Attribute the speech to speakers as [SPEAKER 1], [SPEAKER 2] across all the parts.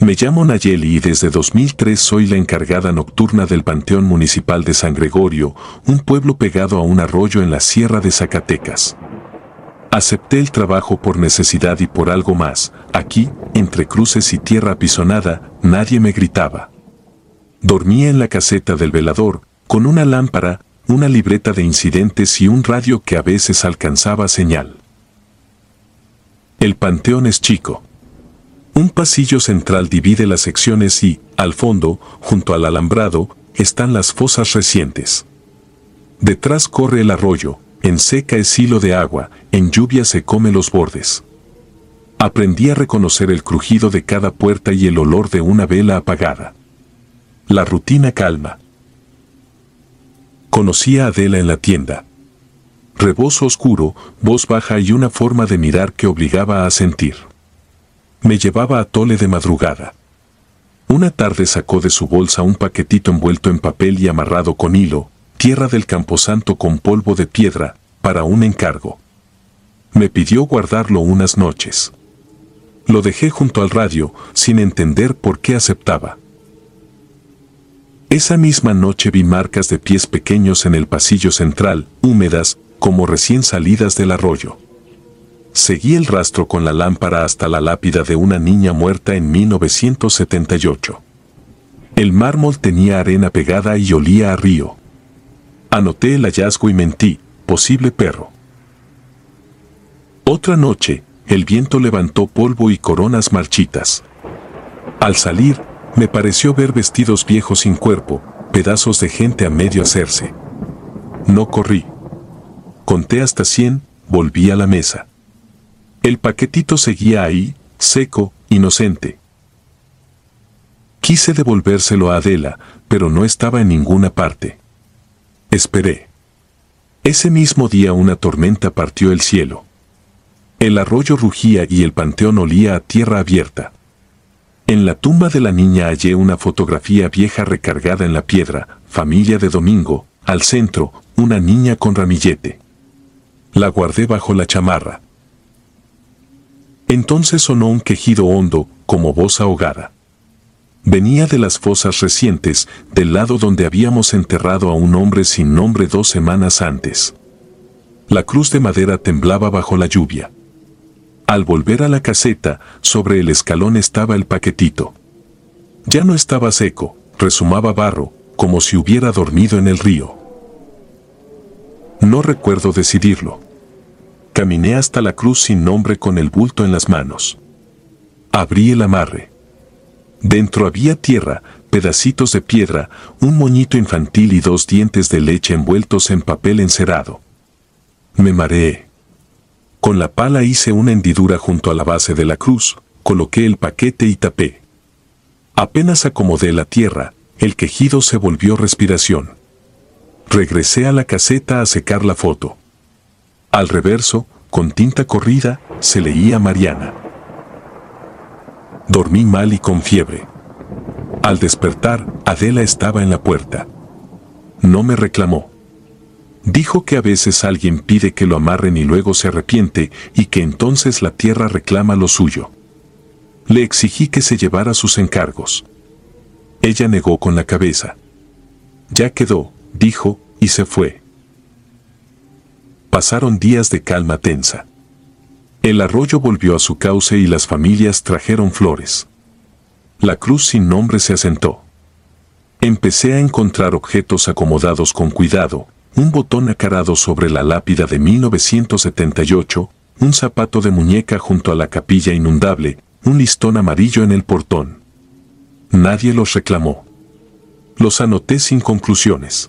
[SPEAKER 1] Me llamo Nayeli y desde 2003 soy la encargada nocturna del Panteón Municipal de San Gregorio, un pueblo pegado a un arroyo en la Sierra de Zacatecas. Acepté el trabajo por necesidad y por algo más. Aquí, entre cruces y tierra apisonada, nadie me gritaba. Dormía en la caseta del velador, con una lámpara, una libreta de incidentes y un radio que a veces alcanzaba señal. El panteón es chico. Un pasillo central divide las secciones y, al fondo, junto al alambrado, están las fosas recientes. Detrás corre el arroyo, en seca es hilo de agua, en lluvia se come los bordes. Aprendí a reconocer el crujido de cada puerta y el olor de una vela apagada. La rutina calma. Conocí a Adela en la tienda. Rebozo oscuro, voz baja y una forma de mirar que obligaba a sentir. Me llevaba a Tole de madrugada. Una tarde sacó de su bolsa un paquetito envuelto en papel y amarrado con hilo, tierra del camposanto con polvo de piedra, para un encargo. Me pidió guardarlo unas noches. Lo dejé junto al radio, sin entender por qué aceptaba. Esa misma noche vi marcas de pies pequeños en el pasillo central, húmedas, como recién salidas del arroyo. Seguí el rastro con la lámpara hasta la lápida de una niña muerta en 1978. El mármol tenía arena pegada y olía a río. Anoté el hallazgo y mentí, posible perro. Otra noche, el viento levantó polvo y coronas marchitas. Al salir, me pareció ver vestidos viejos sin cuerpo, pedazos de gente a medio hacerse. No corrí. Conté hasta 100, volví a la mesa. El paquetito seguía ahí, seco, inocente. Quise devolvérselo a Adela, pero no estaba en ninguna parte. Esperé. Ese mismo día una tormenta partió el cielo. El arroyo rugía y el panteón olía a tierra abierta. En la tumba de la niña hallé una fotografía vieja recargada en la piedra, familia de Domingo, al centro, una niña con ramillete. La guardé bajo la chamarra. Entonces sonó un quejido hondo, como voz ahogada. Venía de las fosas recientes, del lado donde habíamos enterrado a un hombre sin nombre 2 semanas antes. La cruz de madera temblaba bajo la lluvia. Al volver a la caseta, sobre el escalón estaba el paquetito. Ya no estaba seco, resumaba barro, como si hubiera dormido en el río. No recuerdo decidirlo. Caminé hasta la cruz sin nombre con el bulto en las manos. Abrí el amarre. Dentro había tierra, pedacitos de piedra, un moñito infantil y 2 dientes de leche envueltos en papel encerado. Me mareé. Con la pala hice una hendidura junto a la base de la cruz, coloqué el paquete y tapé. Apenas acomodé la tierra, el quejido se volvió respiración. Regresé a la caseta a secar la foto. Al reverso, con tinta corrida, se leía Mariana. Dormí mal y con fiebre. Al despertar, Adela estaba en la puerta. No me reclamó. Dijo que a veces alguien pide que lo amarren y luego se arrepiente y que entonces la tierra reclama lo suyo. Le exigí que se llevara sus encargos. Ella negó con la cabeza. Ya quedó, dijo, y se fue. Pasaron días de calma tensa. El arroyo volvió a su cauce y las familias trajeron flores. La cruz sin nombre se asentó. Empecé a encontrar objetos acomodados con cuidado, un botón acarado sobre la lápida de 1978, un zapato de muñeca junto a la capilla inundable, un listón amarillo en el portón. Nadie los reclamó. Los anoté sin conclusiones.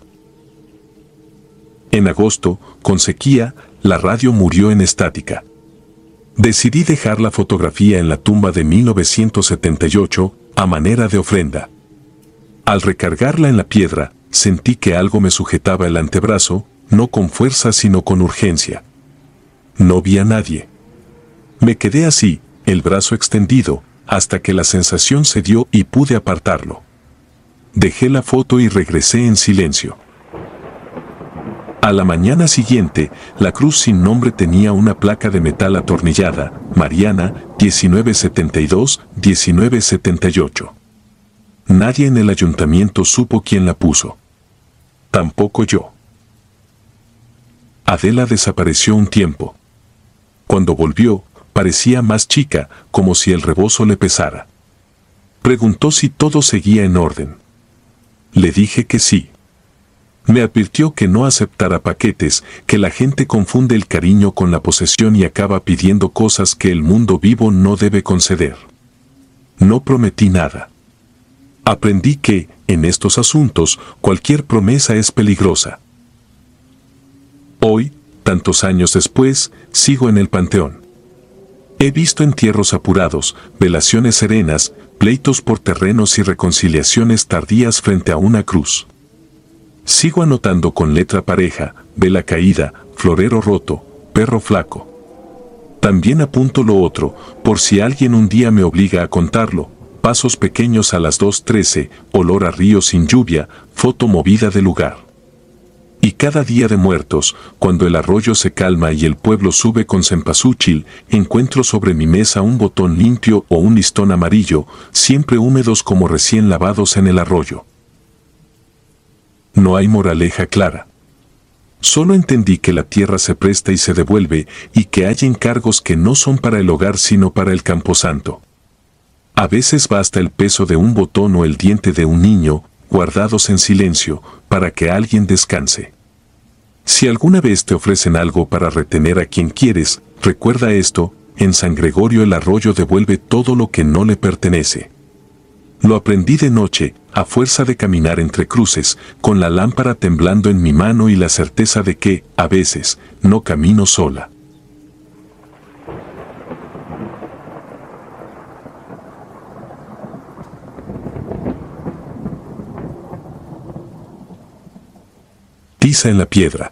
[SPEAKER 1] En agosto, con sequía, la radio murió en estática. Decidí dejar la fotografía en la tumba de 1978, a manera de ofrenda. Al recargarla en la piedra, sentí que algo me sujetaba el antebrazo, no con fuerza sino con urgencia. No vi a nadie. Me quedé así, el brazo extendido, hasta que la sensación cedió y pude apartarlo. Dejé la foto y regresé en silencio. A la mañana siguiente, la cruz sin nombre tenía una placa de metal atornillada, Mariana, 1972-1978. Nadie en el ayuntamiento supo quién la puso. Tampoco yo. Adela desapareció un tiempo. Cuando volvió, parecía más chica, como si el rebozo le pesara. Preguntó si todo seguía en orden. Le dije que sí. Me advirtió que no aceptara paquetes, que la gente confunde el cariño con la posesión y acaba pidiendo cosas que el mundo vivo no debe conceder. No prometí nada. Aprendí que, en estos asuntos, cualquier promesa es peligrosa. Hoy, tantos años después, sigo en el panteón. He visto entierros apurados, velaciones serenas, pleitos por terrenos y reconciliaciones tardías frente a una cruz. Sigo anotando con letra pareja, vela caída, florero roto, perro flaco. También apunto lo otro, por si alguien un día me obliga a contarlo, pasos pequeños a las 2:13, olor a río sin lluvia, foto movida de lugar. Y cada día de muertos, cuando el arroyo se calma y el pueblo sube con cempasúchil, encuentro sobre mi mesa un botón limpio o un listón amarillo, siempre húmedos como recién lavados en el arroyo. No hay moraleja clara. Solo entendí que la tierra se presta y se devuelve, y que hay encargos que no son para el hogar sino para el camposanto. A veces basta el peso de un botón o el diente de un niño, guardados en silencio, para que alguien descanse. Si alguna vez te ofrecen algo para retener a quien quieres, recuerda esto: en San Gregorio el arroyo devuelve todo lo que no le pertenece. Lo aprendí de noche, a fuerza de caminar entre cruces, con la lámpara temblando en mi mano y la certeza de que, a veces, no camino sola. Tiza en la piedra.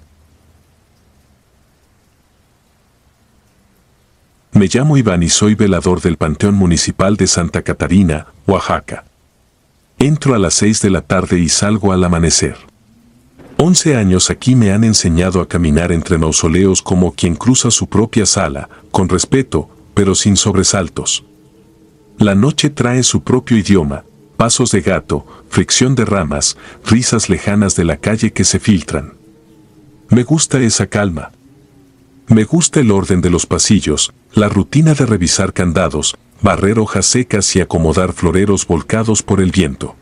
[SPEAKER 1] Me llamo Iván y soy velador del Panteón Municipal de Santa Catarina, Oaxaca. Entro a las 6 de la tarde y salgo al amanecer. 11 años aquí me han enseñado a caminar entre mausoleos como quien cruza su propia sala, con respeto, pero sin sobresaltos. La noche trae su propio idioma, pasos de gato, fricción de ramas, risas lejanas de la calle que se filtran. Me gusta esa calma. Me gusta el orden de los pasillos, la rutina de revisar candados, barrer hojas secas y acomodar floreros volcados por el viento.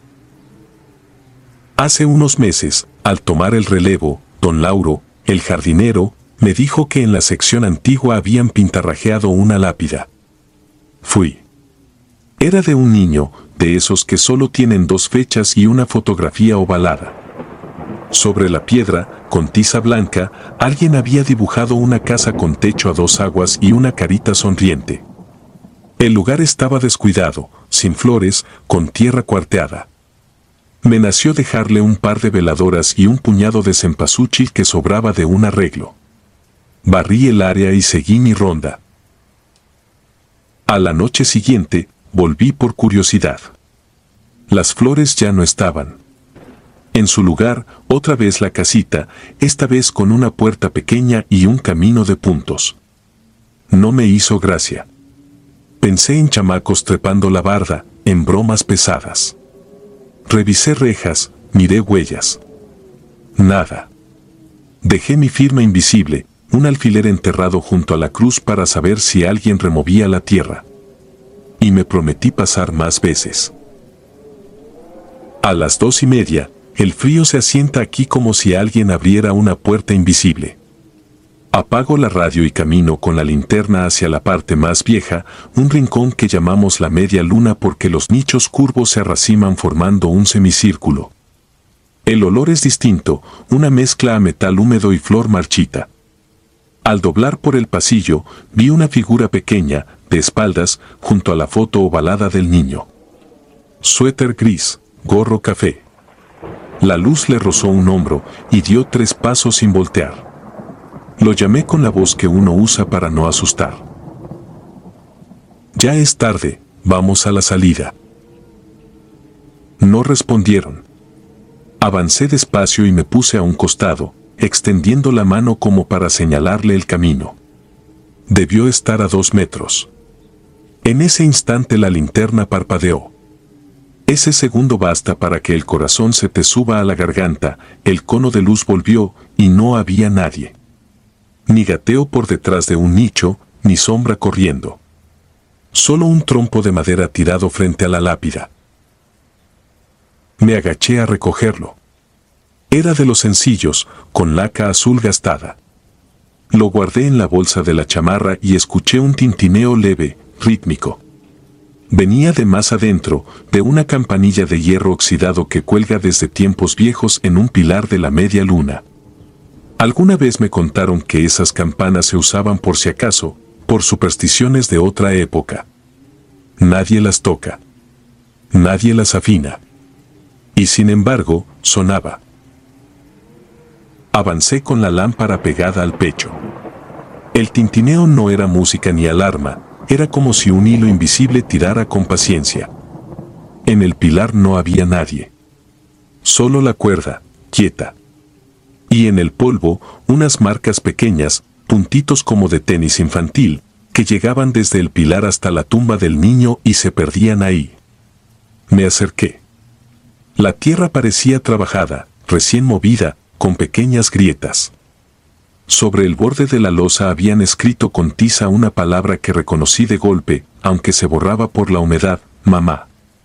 [SPEAKER 1] Hace unos meses, al tomar el relevo, don Lauro, el jardinero, me dijo que en la sección antigua habían pintarrajeado una lápida. Fui. Era de un niño, de esos que solo tienen 2 fechas y una fotografía ovalada. Sobre la piedra, con tiza blanca, alguien había dibujado una casa con techo a 2 aguas y una carita sonriente. El lugar estaba descuidado, sin flores, con tierra cuarteada. Me nació dejarle un par de veladoras y un puñado de cempasúchil que sobraba de un arreglo. Barrí el área y seguí mi ronda. A la noche siguiente, volví por curiosidad. Las flores ya no estaban. En su lugar, otra vez la casita, esta vez con una puerta pequeña y un camino de puntos. No me hizo gracia. Pensé en chamacos trepando la barda, en bromas pesadas. Revisé rejas, miré huellas. Nada. Dejé mi firma invisible, un alfiler enterrado junto a la cruz para saber si alguien removía la tierra. Y me prometí pasar más veces. A las 2:30, el frío se asienta aquí como si alguien abriera una puerta invisible. Apago la radio y camino con la linterna hacia la parte más vieja, un rincón que llamamos la media luna porque los nichos curvos se arraciman formando un semicírculo. El olor es distinto, una mezcla a metal húmedo y flor marchita. Al doblar por el pasillo, vi una figura pequeña, de espaldas, junto a la foto ovalada del niño. Suéter gris, gorro café. La luz le rozó un hombro y dio 3 pasos sin voltear. Lo llamé con la voz que uno usa para no asustar. Ya es tarde, vamos a la salida. No respondieron. Avancé despacio y me puse a un costado, extendiendo la mano como para señalarle el camino. Debió estar a 2 metros. En ese instante la linterna parpadeó. Ese segundo basta para que el corazón se te suba a la garganta, el cono de luz volvió y no había nadie. Ni gateo por detrás de un nicho, ni sombra corriendo. Solo un trompo de madera tirado frente a la lápida. Me agaché a recogerlo. Era de los sencillos, con laca azul gastada. Lo guardé en la bolsa de la chamarra y escuché un tintineo leve, rítmico. Venía de más adentro, de una campanilla de hierro oxidado que cuelga desde tiempos viejos en un pilar de la media luna. Alguna vez me contaron que esas campanas se usaban por si acaso, por supersticiones de otra época. Nadie las toca. Nadie las afina. Y sin embargo, sonaba. Avancé con la lámpara pegada al pecho. El tintineo no era música ni alarma, era como si un hilo invisible tirara con paciencia. En el pilar no había nadie. Solo la cuerda, quieta. Y en el polvo, unas marcas pequeñas, puntitos como de tenis infantil, que llegaban desde el pilar hasta la tumba del niño y se perdían ahí. Me acerqué. La tierra parecía trabajada, recién movida, con pequeñas grietas. Sobre el borde de la losa habían escrito con tiza una palabra que reconocí de golpe, aunque se borraba por la humedad: mamá.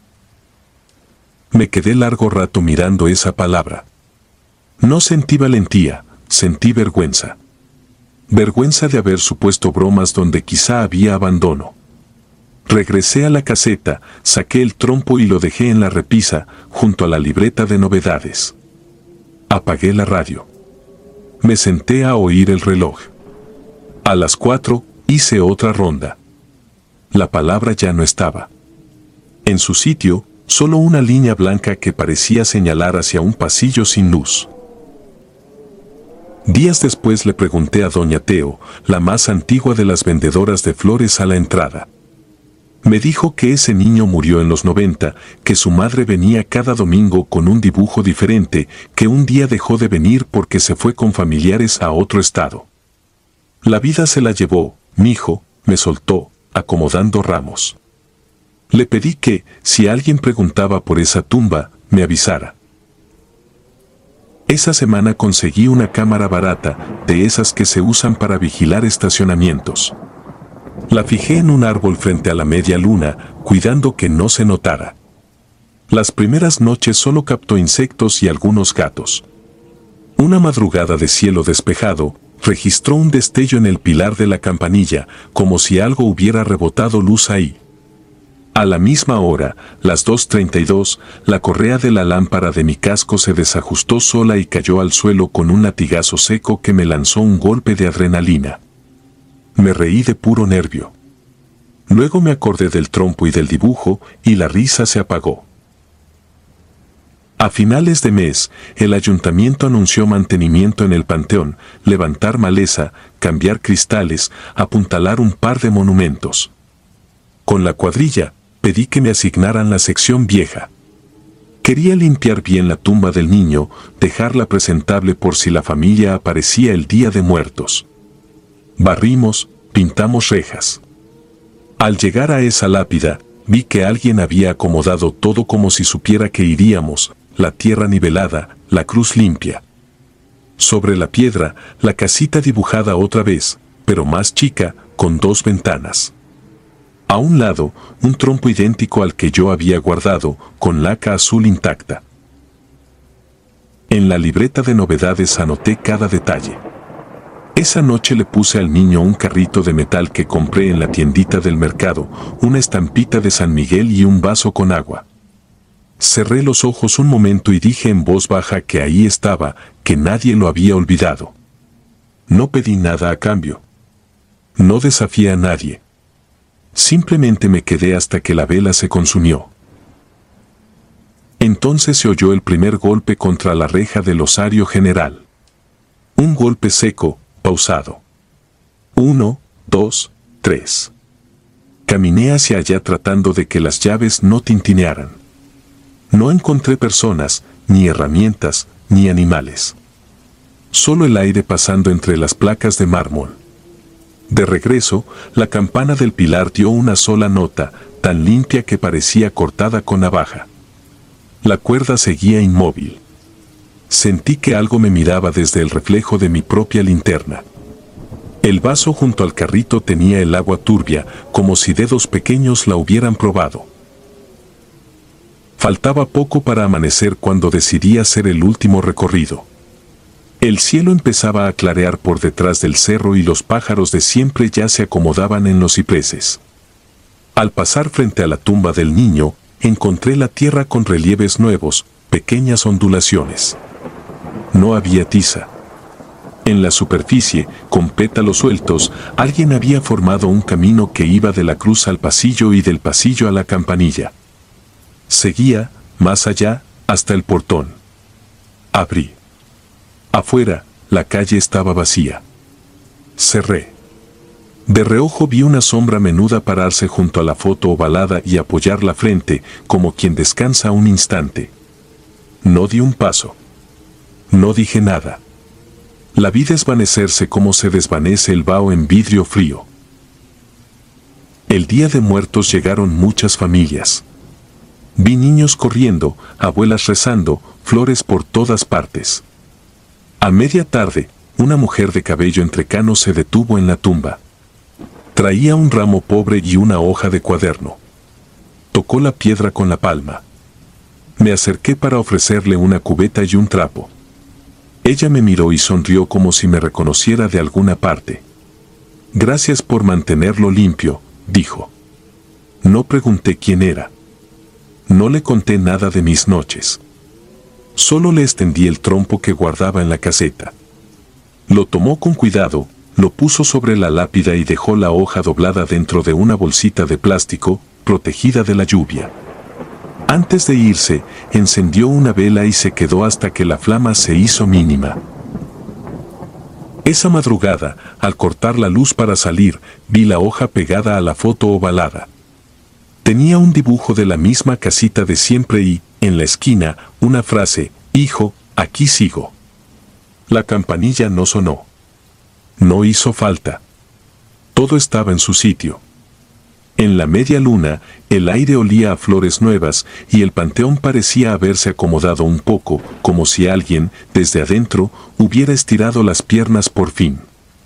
[SPEAKER 1] Me quedé largo rato mirando esa palabra. No sentí valentía, sentí vergüenza. Vergüenza de haber supuesto bromas donde quizá había abandono. Regresé a la caseta, saqué el trompo y lo dejé en la repisa, junto a la libreta de novedades. Apagué la radio. Me senté a oír el reloj. A las 4, hice otra ronda. La palabra ya no estaba. En su sitio, solo una línea blanca que parecía señalar hacia un pasillo sin luz. Días después le pregunté a doña Teo, la más antigua de las vendedoras de flores a la entrada. Me dijo que ese niño murió en los 90, que su madre venía cada domingo con un dibujo diferente, que un día dejó de venir porque se fue con familiares a otro estado. La vida se la llevó, mijo, me soltó, acomodando ramos. Le pedí que, si alguien preguntaba por esa tumba, me avisara. Esa semana conseguí una cámara barata, de esas que se usan para vigilar estacionamientos. La fijé en un árbol frente a la media luna, cuidando que no se notara. Las primeras noches solo captó insectos y algunos gatos. Una madrugada de cielo despejado, registró un destello en el pilar de la campanilla, como si algo hubiera rebotado luz ahí. A la misma hora, las 2:32, la correa de la lámpara de mi casco se desajustó sola y cayó al suelo con un latigazo seco que me lanzó un golpe de adrenalina. Me reí de puro nervio. Luego me acordé del trompo y del dibujo, y la risa se apagó. A finales de mes, el ayuntamiento anunció mantenimiento en el panteón, levantar maleza, cambiar cristales, apuntalar un par de monumentos. Con la cuadrilla, pedí que me asignaran la sección vieja. Quería limpiar bien la tumba del niño, dejarla presentable por si la familia aparecía el Día de Muertos. Barrimos, pintamos rejas. Al llegar a esa lápida, vi que alguien había acomodado todo como si supiera que iríamos, la tierra nivelada, la cruz limpia. Sobre la piedra, la casita dibujada otra vez, pero más chica, con 2 ventanas. A un lado, un trompo idéntico al que yo había guardado, con laca azul intacta. En la libreta de novedades anoté cada detalle. Esa noche le puse al niño un carrito de metal que compré en la tiendita del mercado, una estampita de San Miguel y un vaso con agua. Cerré los ojos un momento y dije en voz baja que ahí estaba, que nadie lo había olvidado. No pedí nada a cambio. No desafié a nadie. Simplemente me quedé hasta que la vela se consumió. Entonces se oyó el primer golpe contra la reja del osario general. Un golpe seco, pausado. 1, 2, 3. Caminé hacia allá tratando de que las llaves no tintinearan. No encontré personas, ni herramientas, ni animales. solo el aire pasando entre las placas de mármol. De regreso, la campana del pilar dio una sola nota, tan limpia que parecía cortada con navaja. La cuerda seguía inmóvil. Sentí que algo me miraba desde el reflejo de mi propia linterna. El vaso junto al carrito tenía el agua turbia, como si dedos pequeños la hubieran probado. Faltaba poco para amanecer cuando decidí hacer el último recorrido. El cielo empezaba a clarear por detrás del cerro y los pájaros de siempre ya se acomodaban en los cipreses. Al pasar frente a la tumba del niño, encontré la tierra con relieves nuevos, pequeñas ondulaciones. No había tiza. En la superficie, con pétalos sueltos, alguien había formado un camino que iba de la cruz al pasillo y del pasillo a la campanilla. Seguía, más allá, hasta el portón. Abrí. Afuera, la calle estaba vacía. Cerré. De reojo vi una sombra menuda pararse junto a la foto ovalada y apoyar la frente, como quien descansa un instante. No di un paso. No dije nada. La vi desvanecerse como se desvanece el vaho en vidrio frío. El Día de Muertos llegaron muchas familias. Vi niños corriendo, abuelas rezando, flores por todas partes. A media tarde, una mujer de cabello entrecano se detuvo en la tumba. Traía un ramo pobre y una hoja de cuaderno. Tocó la piedra con la palma. Me acerqué para ofrecerle una cubeta y un trapo. Ella me miró y sonrió como si me reconociera de alguna parte. Gracias por mantenerlo limpio, dijo. No pregunté quién era. No le conté nada de mis noches. Solo le extendí el trompo que guardaba en la caseta. Lo tomó con cuidado, lo puso sobre la lápida y dejó la hoja doblada dentro de una bolsita de plástico, protegida de la lluvia. Antes de irse, encendió una vela y se quedó hasta que la flama se hizo mínima. Esa madrugada, al cortar la luz para salir, vi la hoja pegada a la foto ovalada. Tenía un dibujo de la misma casita de siempre y, en la esquina, una frase: hijo, aquí sigo. La campanilla no sonó. No hizo falta. Todo estaba en su sitio. En la media luna, el aire olía a flores nuevas y el panteón parecía haberse acomodado un poco, como si alguien, desde adentro, hubiera estirado las piernas por fin.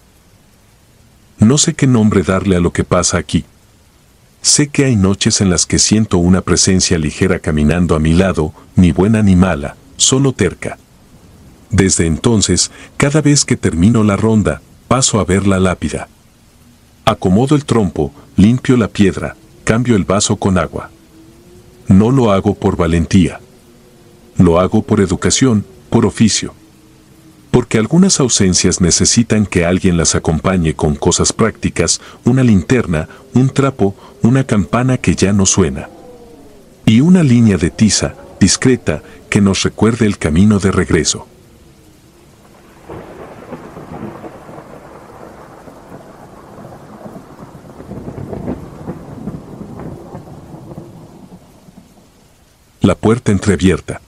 [SPEAKER 1] No sé qué nombre darle a lo que pasa aquí. Sé que hay noches en las que siento una presencia ligera caminando a mi lado, ni buena ni mala, solo terca. Desde entonces, cada vez que termino la ronda, paso a ver la lápida. Acomodo el trompo, limpio la piedra, cambio el vaso con agua. No lo hago por valentía. Lo hago por educación, por oficio. Porque algunas ausencias necesitan que alguien las acompañe con cosas prácticas, una linterna, un trapo, una campana que ya no suena. Y una línea de tiza, discreta, que nos recuerde el camino de regreso. La puerta entreabierta.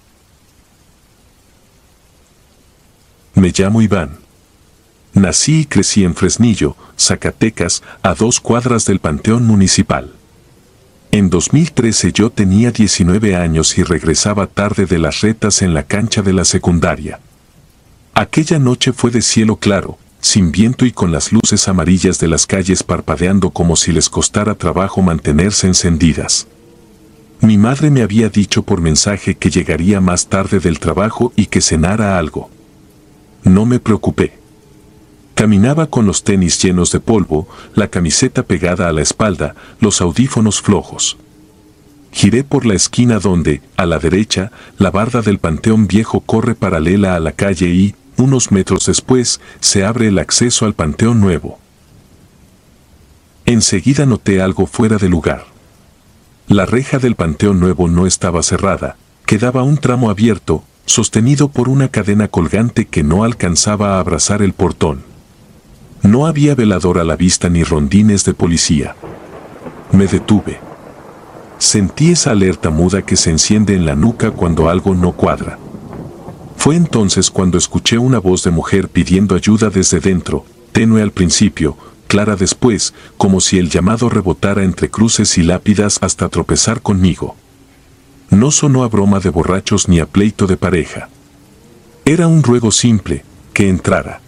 [SPEAKER 1] Me llamo Iván. Nací y crecí en Fresnillo, Zacatecas, a 2 cuadras del Panteón Municipal. En 2013 yo tenía 19 años y regresaba tarde de las retas en la cancha de la secundaria. Aquella noche fue de cielo claro, sin viento y con las luces amarillas de las calles parpadeando como si les costara trabajo mantenerse encendidas. Mi madre me había dicho por mensaje que llegaría más tarde del trabajo y que cenara algo. No me preocupé. Caminaba con los tenis llenos de polvo, la camiseta pegada a la espalda, los audífonos flojos. Giré por la esquina donde, a la derecha, la barda del Panteón Viejo corre paralela a la calle y, unos metros después, se abre el acceso al Panteón Nuevo. Enseguida noté algo fuera de lugar. La reja del Panteón Nuevo no estaba cerrada, quedaba un tramo abierto, sostenido por una cadena colgante que no alcanzaba a abrazar el portón. No había velador a la vista ni rondines de policía. Me detuve. Sentí esa alerta muda que se enciende en la nuca cuando algo no cuadra. Fue entonces cuando escuché una voz de mujer pidiendo ayuda desde dentro, tenue al principio, clara después, como si el llamado rebotara entre cruces y lápidas hasta tropezar conmigo. No sonó a broma de borrachos ni a pleito de pareja. Era un ruego simple, que entrara.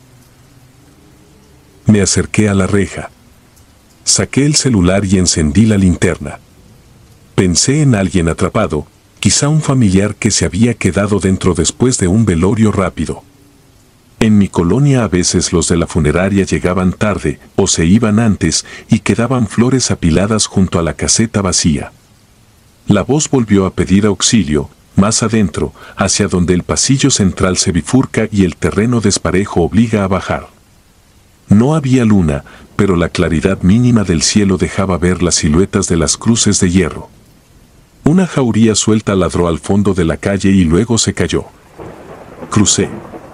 [SPEAKER 1] Me acerqué a la reja. Saqué el celular y encendí la linterna. Pensé en alguien atrapado, quizá un familiar que se había quedado dentro después de un velorio rápido. En mi colonia a veces los de la funeraria llegaban tarde o se iban antes y quedaban flores apiladas junto a la caseta vacía. La voz volvió a pedir auxilio, más adentro, hacia donde el pasillo central se bifurca y el terreno desparejo obliga a bajar. No había luna, pero la claridad mínima del cielo dejaba ver las siluetas de las cruces de hierro. Una jauría suelta ladró al fondo de la calle y luego se cayó. Crucé.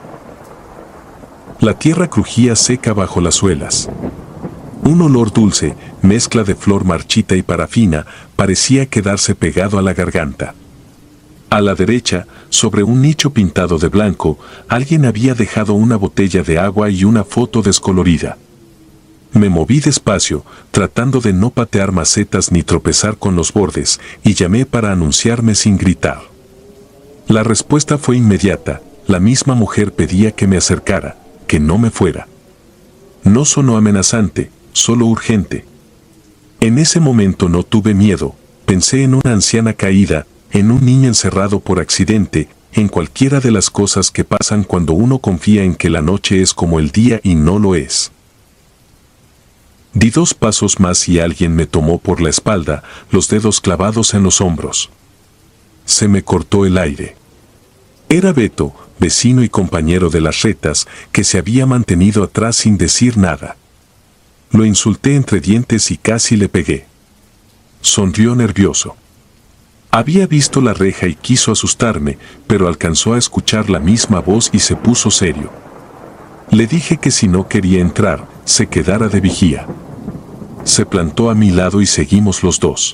[SPEAKER 1] La tierra crujía seca bajo las suelas. Un olor dulce, mezcla de flor marchita y parafina, parecía quedarse pegado a la garganta. A la derecha, sobre un nicho pintado de blanco, alguien había dejado una botella de agua y una foto descolorida. Me moví despacio, tratando de no patear macetas ni tropezar con los bordes, y llamé para anunciarme sin gritar. La respuesta fue inmediata, la misma mujer pedía que me acercara, que no me fuera. No sonó amenazante, solo urgente. En ese momento no tuve miedo, pensé en una anciana caída, en un niño encerrado por accidente, en cualquiera de las cosas que pasan cuando uno confía en que la noche es como el día y no lo es. Di 2 pasos más y alguien me tomó por la espalda, los dedos clavados en los hombros. Se me cortó el aire. Era Beto, vecino y compañero de las retas, que se había mantenido atrás sin decir nada. Lo insulté entre dientes y casi le pegué. Sonrió nervioso. Había visto la reja y quiso asustarme, pero alcanzó a escuchar la misma voz y se puso serio. Le dije que si no quería entrar, se quedara de vigía. Se plantó a mi lado y seguimos los dos.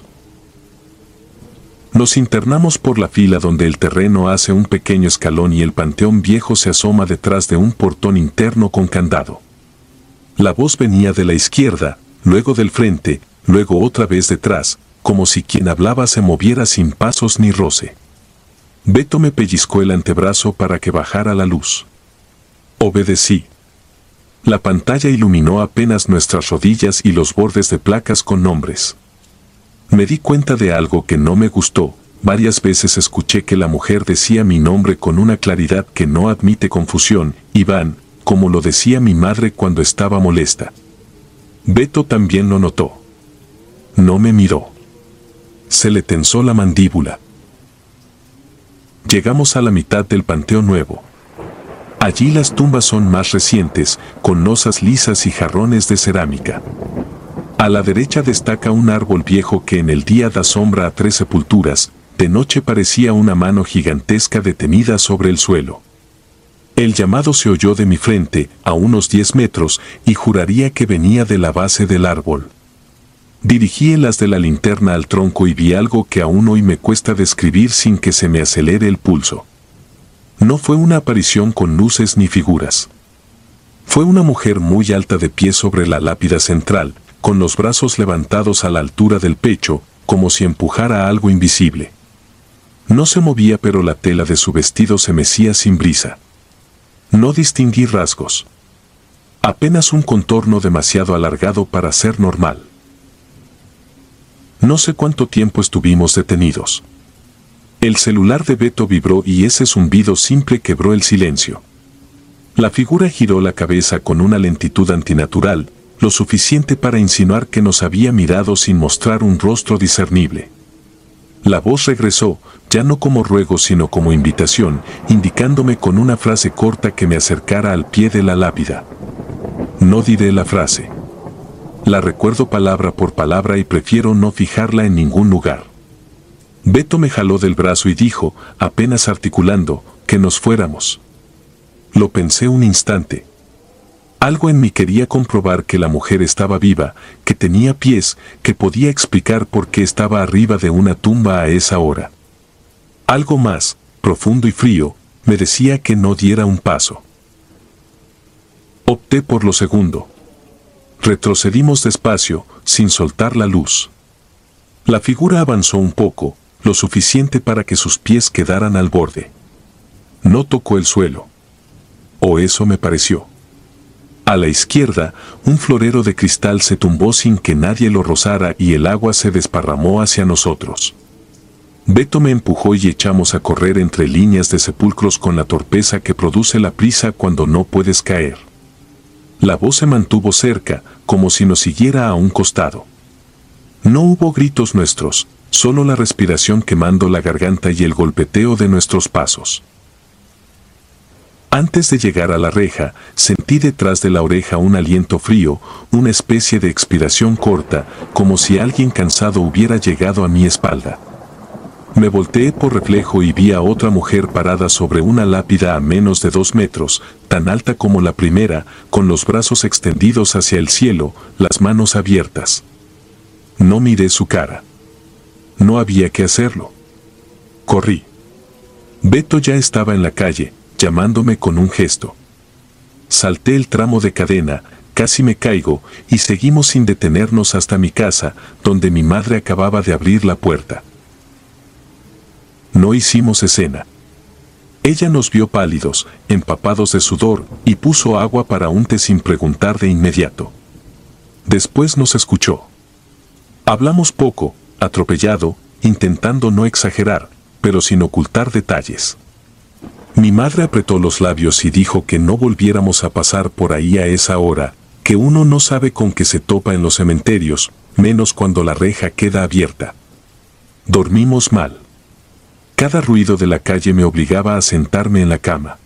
[SPEAKER 1] Nos internamos por la fila donde el terreno hace un pequeño escalón y el panteón viejo se asoma detrás de un portón interno con candado. La voz venía de la izquierda, luego del frente, luego otra vez detrás, como si quien hablaba se moviera sin pasos ni roce. Beto me pellizcó el antebrazo para que bajara la luz. Obedecí. La pantalla iluminó apenas nuestras rodillas y los bordes de placas con nombres. Me di cuenta de algo que no me gustó. Varias veces escuché que la mujer decía mi nombre con una claridad que no admite confusión, Iván, como lo decía mi madre cuando estaba molesta. Beto también lo notó. No me miró. Se le tensó la mandíbula. Llegamos a la mitad del Panteón Nuevo. Allí las tumbas son más recientes, con losas lisas y jarrones de cerámica. A la derecha destaca un árbol viejo que en el día da sombra a 3 sepulturas, de noche parecía una mano gigantesca detenida sobre el suelo. El llamado se oyó de mi frente, a unos 10 metros, y juraría que venía de la base del árbol. Dirigí el haz de la linterna al tronco y vi algo que aún hoy me cuesta describir sin que se me acelere el pulso. No fue una aparición con luces ni figuras. Fue una mujer muy alta de pie sobre la lápida central, con los brazos levantados a la altura del pecho, como si empujara algo invisible. No se movía, pero la tela de su vestido se mecía sin brisa. No distinguí rasgos. Apenas un contorno demasiado alargado para ser normal. No sé cuánto tiempo estuvimos detenidos. El celular de Beto vibró y ese zumbido simple quebró el silencio. La figura giró la cabeza con una lentitud antinatural, lo suficiente para insinuar que nos había mirado sin mostrar un rostro discernible. La voz regresó, ya no como ruego sino como invitación, indicándome con una frase corta que me acercara al pie de la lápida. No diré la frase. La recuerdo palabra por palabra y prefiero no fijarla en ningún lugar. Beto me jaló del brazo y dijo, apenas articulando, que nos fuéramos. Lo pensé un instante. Algo en mí quería comprobar que la mujer estaba viva, que tenía pies, que podía explicar por qué estaba arriba de una tumba a esa hora. Algo más, profundo y frío, me decía que no diera un paso. Opté por lo segundo. Retrocedimos despacio, sin soltar la luz. La figura avanzó un poco, lo suficiente para que sus pies quedaran al borde. No tocó el suelo. O eso me pareció. A la izquierda, un florero de cristal se tumbó sin que nadie lo rozara y el agua se desparramó hacia nosotros. Beto me empujó y echamos a correr entre líneas de sepulcros con la torpeza que produce la prisa cuando no puedes caer. La voz se mantuvo cerca, como si nos siguiera a un costado. No hubo gritos nuestros, solo la respiración quemando la garganta y el golpeteo de nuestros pasos. Antes de llegar a la reja, sentí detrás de la oreja un aliento frío, una especie de expiración corta, como si alguien cansado hubiera llegado a mi espalda. Me volteé por reflejo y vi a otra mujer parada sobre una lápida a menos de 2 metros, tan alta como la primera, con los brazos extendidos hacia el cielo, las manos abiertas. No miré su cara. No había que hacerlo. Corrí. Beto ya estaba en la calle, llamándome con un gesto. Salté el tramo de cadena, casi me caigo, y seguimos sin detenernos hasta mi casa, donde mi madre acababa de abrir la puerta. No hicimos escena. Ella nos vio pálidos, empapados de sudor, y puso agua para un té sin preguntar de inmediato. Después nos escuchó. Hablamos poco, atropellado, intentando no exagerar, pero sin ocultar detalles. Mi madre apretó los labios y dijo que no volviéramos a pasar por ahí a esa hora, que uno no sabe con qué se topa en los cementerios, menos cuando la reja queda abierta. Dormimos mal. Cada ruido de la calle me obligaba a sentarme en la cama.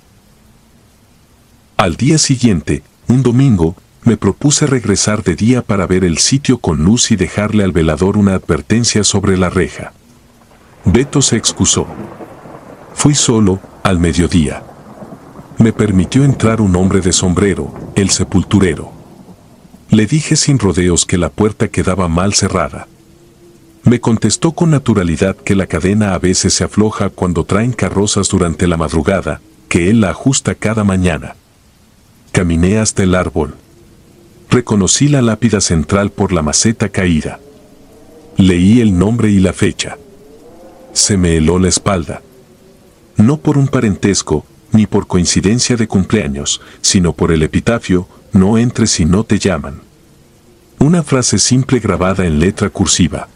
[SPEAKER 1] Al día siguiente, un domingo, me propuse regresar de día para ver el sitio con luz y dejarle al velador una advertencia sobre la reja. Beto se excusó. Fui solo, al mediodía. Me permitió entrar un hombre de sombrero, el sepulturero. Le dije sin rodeos que la puerta quedaba mal cerrada. Me contestó con naturalidad que la cadena a veces se afloja cuando traen carrozas durante la madrugada, que él la ajusta cada mañana. Caminé hasta el árbol. Reconocí la lápida central por la maceta caída. Leí el nombre y la fecha. Se me heló la espalda. No por un parentesco, ni por coincidencia de cumpleaños, sino por el epitafio, no entres si no te llaman. Una frase simple grabada en letra cursiva.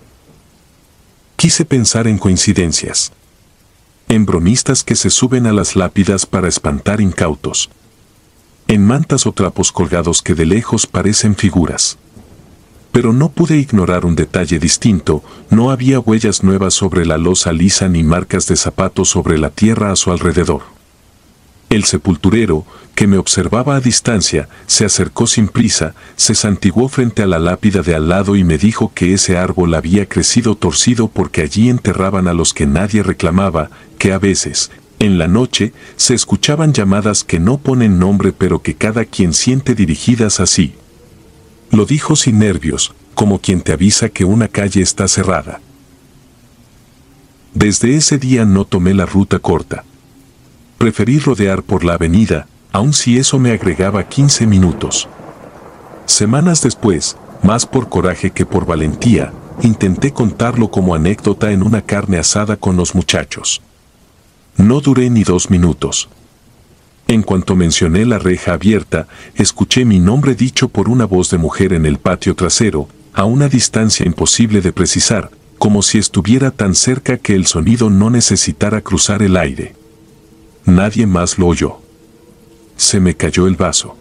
[SPEAKER 1] Quise pensar en coincidencias. En bromistas que se suben a las lápidas para espantar incautos. En mantas o trapos colgados que de lejos parecen figuras. Pero no pude ignorar un detalle distinto, no había huellas nuevas sobre la losa lisa ni marcas de zapatos sobre la tierra a su alrededor. El sepulturero, que me observaba a distancia, se acercó sin prisa, se santiguó frente a la lápida de al lado y me dijo que ese árbol había crecido torcido porque allí enterraban a los que nadie reclamaba, que a veces, en la noche, se escuchaban llamadas que no ponen nombre pero que cada quien siente dirigidas así. Lo dijo sin nervios, como quien te avisa que una calle está cerrada. Desde ese día no tomé la ruta corta. Preferí rodear por la avenida, aun si eso me agregaba 15 minutos. Semanas después, más por coraje que por valentía, intenté contarlo como anécdota en una carne asada con los muchachos. No duré ni 2 minutos. En cuanto mencioné la reja abierta, escuché mi nombre dicho por una voz de mujer en el patio trasero, a una distancia imposible de precisar, como si estuviera tan cerca que el sonido no necesitara cruzar el aire. Nadie más lo oyó. Se me cayó el vaso.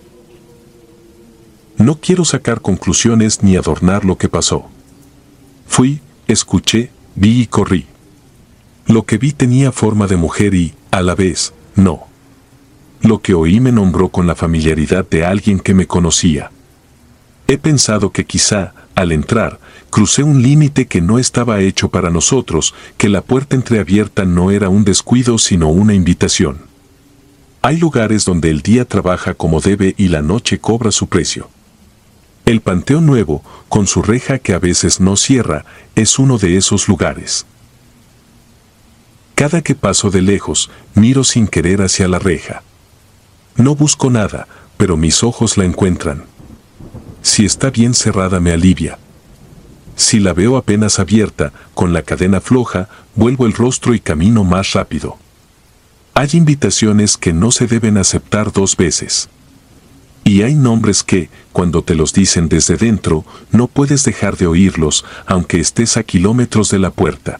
[SPEAKER 1] No quiero sacar conclusiones ni adornar lo que pasó. Fui, escuché, vi y corrí. Lo que vi tenía forma de mujer y, a la vez, no. Lo que oí me nombró con la familiaridad de alguien que me conocía. He pensado que quizá, al entrar, crucé un límite que no estaba hecho para nosotros, que la puerta entreabierta no era un descuido sino una invitación. Hay lugares donde el día trabaja como debe y la noche cobra su precio. El Panteón Nuevo, con su reja que a veces no cierra, es uno de esos lugares. Cada que paso de lejos, miro sin querer hacia la reja. No busco nada, pero mis ojos la encuentran. Si está bien cerrada me alivia. Si la veo apenas abierta, con la cadena floja, vuelvo el rostro y camino más rápido. Hay invitaciones que no se deben aceptar dos veces. Y hay nombres que, cuando te los dicen desde dentro, no puedes dejar de oírlos, aunque estés a kilómetros de la puerta.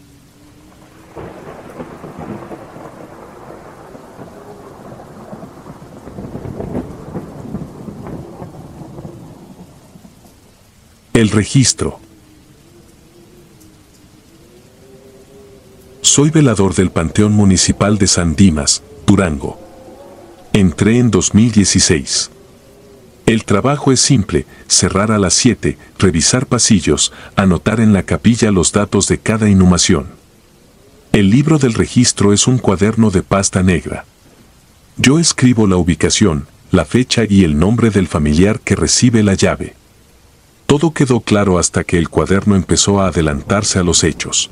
[SPEAKER 1] El registro. Soy velador del Panteón Municipal de San Dimas, Durango. Entré en 2016. El trabajo es simple: cerrar a las 7, revisar pasillos, anotar en la capilla los datos de cada inhumación. El libro del registro es un cuaderno de pasta negra. Yo escribo la ubicación, la fecha y el nombre del familiar que recibe la llave. Todo quedó claro hasta que el cuaderno empezó a adelantarse a los hechos.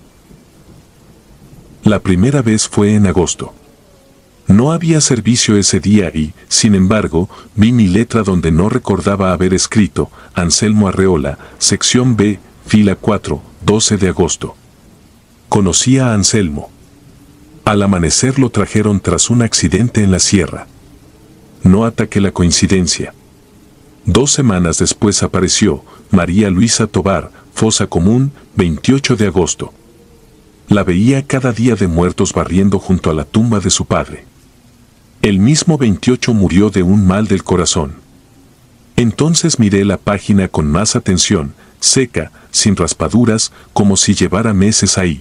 [SPEAKER 1] La primera vez fue en agosto. No había servicio ese día y, sin embargo, vi mi letra donde no recordaba haber escrito: Anselmo Arreola, sección B, fila 4, 12 de agosto. Conocía a Anselmo. Al amanecer lo trajeron tras un accidente en la sierra. No ataqué la coincidencia. 2 semanas después apareció María Luisa Tobar, fosa común, 28 de agosto. La veía cada día de muertos barriendo junto a la tumba de su padre. El mismo 28 murió de un mal del corazón. Entonces miré la página con más atención, seca, sin raspaduras, como si llevara meses ahí.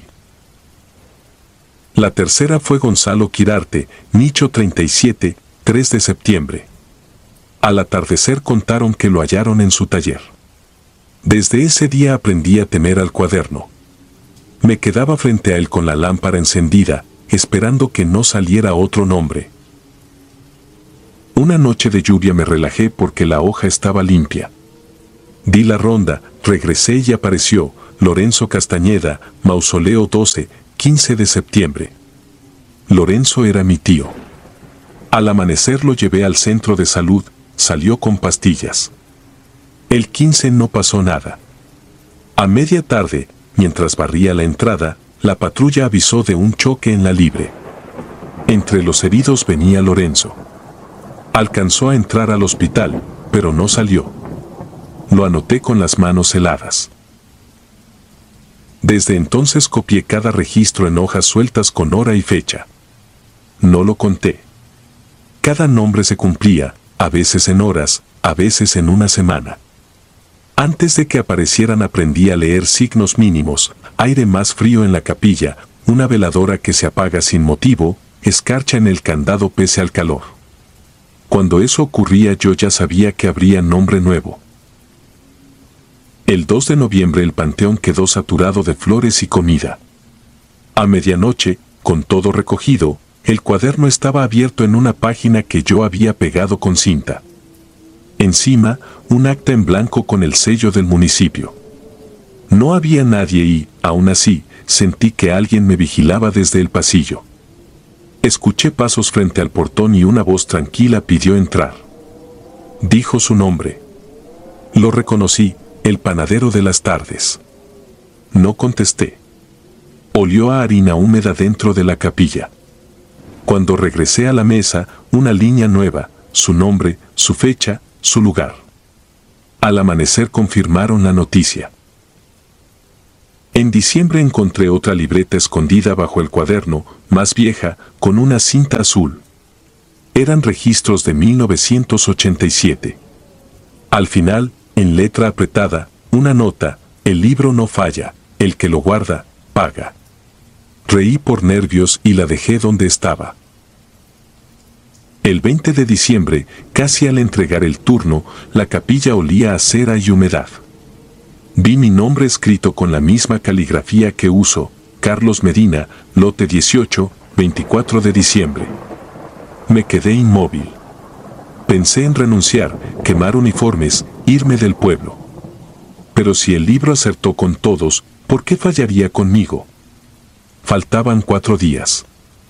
[SPEAKER 1] La tercera fue Gonzalo Quirarte, nicho 37, 3 de septiembre. Al atardecer contaron que lo hallaron en su taller. Desde ese día aprendí a temer al cuaderno. Me quedaba frente a él con la lámpara encendida, esperando que no saliera otro nombre. Una noche de lluvia me relajé porque la hoja estaba limpia. Di la ronda, regresé y apareció Lorenzo Castañeda, mausoleo 12, 15 de septiembre. Lorenzo era mi tío. Al amanecer lo llevé al centro de salud, salió con pastillas. El 15 no pasó nada. A media tarde, mientras barría la entrada, la patrulla avisó de un choque en la libre. Entre los heridos venía Lorenzo. Alcanzó a entrar al hospital, pero no salió. Lo anoté con las manos heladas. Desde entonces copié cada registro en hojas sueltas con hora y fecha. No lo conté. Cada nombre se cumplía, a veces en horas, a veces en una semana. Antes de que aparecieran aprendí a leer signos mínimos: aire más frío en la capilla, una veladora que se apaga sin motivo, escarcha en el candado pese al calor. Cuando eso ocurría yo ya sabía que habría nombre nuevo. El 2 de noviembre el panteón quedó saturado de flores y comida. A medianoche, con todo recogido, el cuaderno estaba abierto en una página que yo había pegado con cinta. Encima, un acta en blanco con el sello del municipio. No había nadie y, aún así, sentí que alguien me vigilaba desde el pasillo. Escuché pasos frente al portón y una voz tranquila pidió entrar. Dijo su nombre. Lo reconocí: el panadero de las tardes. No contesté. Olió a harina húmeda dentro de la capilla. Cuando regresé a la mesa, una línea nueva: su nombre, su fecha, su lugar. Al amanecer confirmaron la noticia. En diciembre encontré otra libreta escondida bajo el cuaderno, más vieja, con una cinta azul. Eran registros de 1987. Al final, en letra apretada, una nota: el libro no falla, el que lo guarda, paga. Reí por nervios y la dejé donde estaba. El 20 de diciembre, casi al entregar el turno, la capilla olía a cera y humedad. Vi mi nombre escrito con la misma caligrafía que uso: Carlos Medina, lote 18, 24 de diciembre. Me quedé inmóvil. Pensé en renunciar, quemar uniformes, irme del pueblo. Pero si el libro acertó con todos, ¿por qué fallaría conmigo? Faltaban 4 días.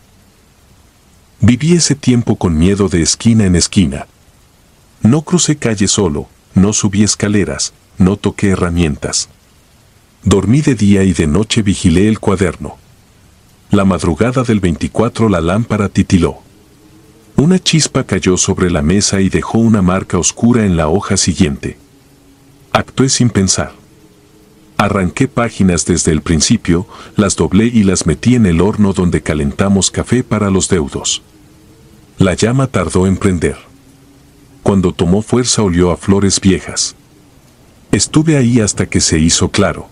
[SPEAKER 1] Viví ese tiempo con miedo de esquina en esquina. No crucé calle solo, no subí escaleras, no toqué herramientas. Dormí de día y de noche vigilé el cuaderno. La madrugada del 24 la lámpara titiló. Una chispa cayó sobre la mesa y dejó una marca oscura en la hoja siguiente. Actué sin pensar. Arranqué páginas desde el principio, las doblé y las metí en el horno donde calentamos café para los deudos. La llama tardó en prender. Cuando tomó fuerza olió a flores viejas. Estuve ahí hasta que se hizo claro.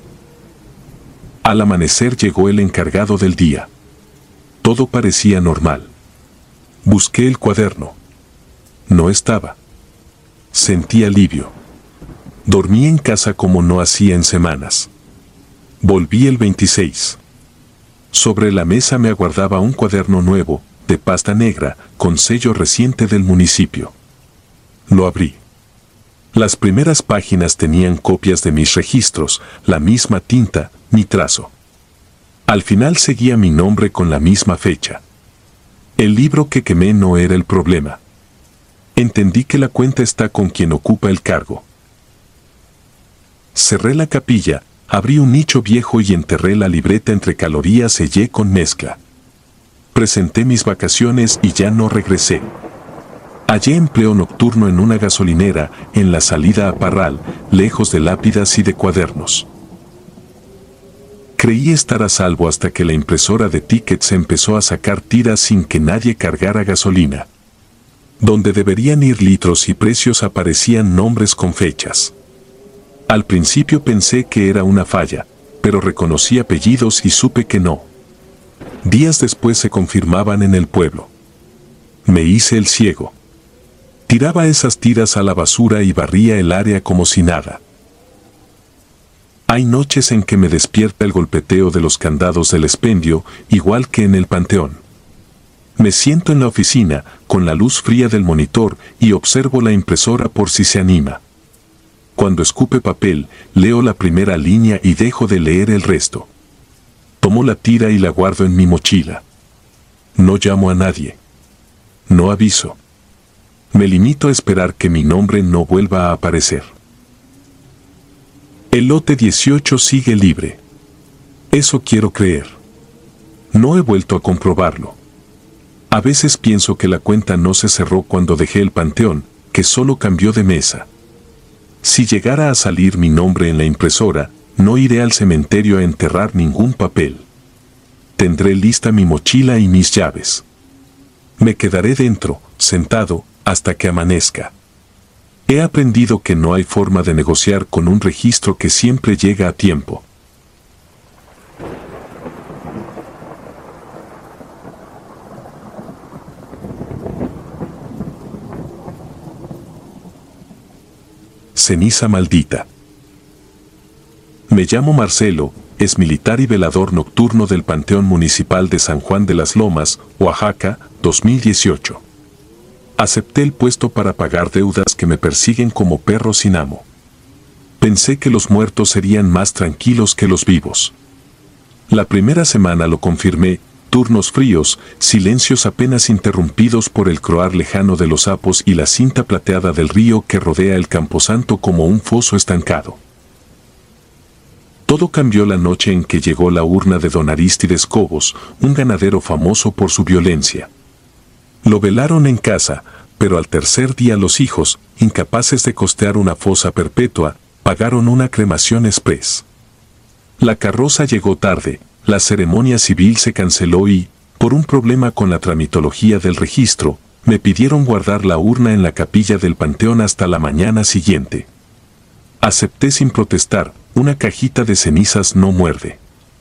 [SPEAKER 1] Al amanecer llegó el encargado del día. Todo parecía normal. Busqué el cuaderno. No estaba. Sentí alivio. Dormí en casa como no hacía en semanas. Volví el 26. Sobre la mesa me aguardaba un cuaderno nuevo, de pasta negra, con sello reciente del municipio. Lo abrí. Las primeras páginas tenían copias de mis registros, la misma tinta, mi trazo. Al final seguía mi nombre con la misma fecha. El libro que quemé no era el problema. Entendí que la cuenta está con quien ocupa el cargo. Cerré la capilla, abrí un nicho viejo y enterré la libreta entre calorías, sellé con mezcla. Presenté mis vacaciones y ya no regresé. Hallé empleo nocturno en una gasolinera, en la salida a Parral, lejos de lápidas y de cuadernos. Creí estar a salvo hasta que la impresora de tickets empezó a sacar tiras sin que nadie cargara gasolina. Donde deberían ir litros y precios aparecían nombres con fechas. Al principio pensé que era una falla, pero reconocí apellidos y supe que no. Días después se confirmaban en el pueblo. Me hice el ciego. Tiraba esas tiras a la basura y barría el área como si nada. Hay noches en que me despierta el golpeteo de los candados del expendio, igual que en el panteón. Me siento en la oficina, con la luz fría del monitor, y observo la impresora por si se anima. Cuando escupe papel, leo la primera línea y dejo de leer el resto. Tomo la tira y la guardo en mi mochila. No llamo a nadie. No aviso. Me limito a esperar que mi nombre no vuelva a aparecer. El lote 18 sigue libre. Eso quiero creer. No he vuelto a comprobarlo. A veces pienso que la cuenta no se cerró cuando dejé el panteón, que solo cambió de mesa. Si llegara a salir mi nombre en la impresora, no iré al cementerio a enterrar ningún papel. Tendré lista mi mochila y mis llaves. Me quedaré dentro, sentado, hasta que amanezca. He aprendido que no hay forma de negociar con un registro que siempre llega a tiempo. Ceniza maldita. Me llamo Marcelo, es militar y velador nocturno del Panteón Municipal de San Juan de las Lomas, Oaxaca, 2018. Acepté el puesto para pagar deudas que me persiguen como perro sin amo. Pensé que los muertos serían más tranquilos que los vivos. La primera semana lo confirmé, turnos fríos, silencios apenas interrumpidos por el croar lejano de los sapos y la cinta plateada del río que rodea el camposanto como un foso estancado. Todo cambió la noche en que llegó la urna de don Arístides Cobos, un ganadero famoso por su violencia. Lo velaron en casa, pero al tercer día los hijos, incapaces de costear una fosa perpetua, pagaron una cremación express. La carroza llegó tarde, la ceremonia civil se canceló y, por un problema con la tramitología del registro, me pidieron guardar la urna en la capilla del panteón hasta la mañana siguiente. Acepté sin protestar, una cajita de cenizas no muerde.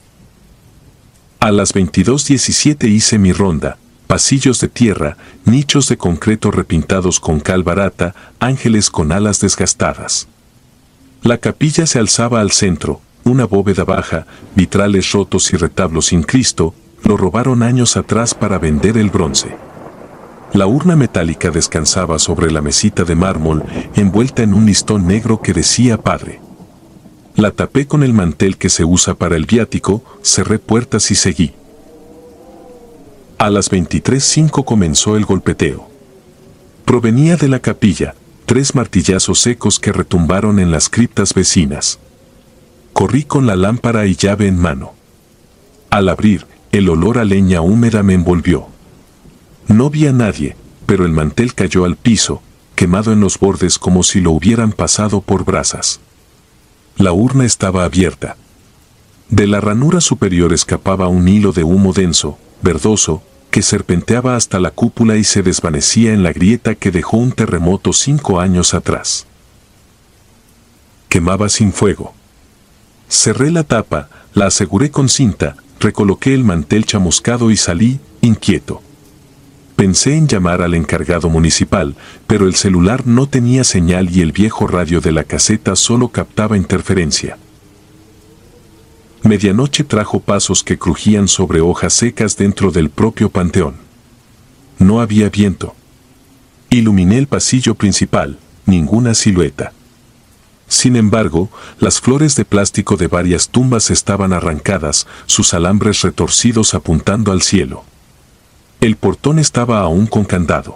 [SPEAKER 1] A las 22:17 hice mi ronda, pasillos de tierra, nichos de concreto repintados con cal barata, ángeles con alas desgastadas. La capilla se alzaba al centro, una bóveda baja, vitrales rotos y retablos sin Cristo, lo robaron años atrás para vender el bronce. La urna metálica descansaba sobre la mesita de mármol, envuelta en un listón negro que decía Padre. La tapé con el mantel que se usa para el viático, cerré puertas y seguí. A las 23:05 comenzó el golpeteo. Provenía de la capilla, 3 martillazos secos que retumbaron en las criptas vecinas. Corrí con la lámpara y llave en mano. Al abrir, el olor a leña húmeda me envolvió. No vi a nadie, pero el mantel cayó al piso, quemado en los bordes como si lo hubieran pasado por brasas. La urna estaba abierta. De la ranura superior escapaba un hilo de humo denso, verdoso, que serpenteaba hasta la cúpula y se desvanecía en la grieta que dejó un terremoto 5 años atrás. Quemaba sin fuego. Cerré la tapa, la aseguré con cinta, recoloqué el mantel chamuscado y salí, inquieto. Pensé en llamar al encargado municipal, pero el celular no tenía señal y el viejo radio de la caseta solo captaba interferencia. Medianoche trajo pasos que crujían sobre hojas secas dentro del propio panteón. No había viento. Iluminé el pasillo principal, ninguna silueta. Sin embargo, las flores de plástico de varias tumbas estaban arrancadas, sus alambres retorcidos apuntando al cielo. El portón estaba aún con candado.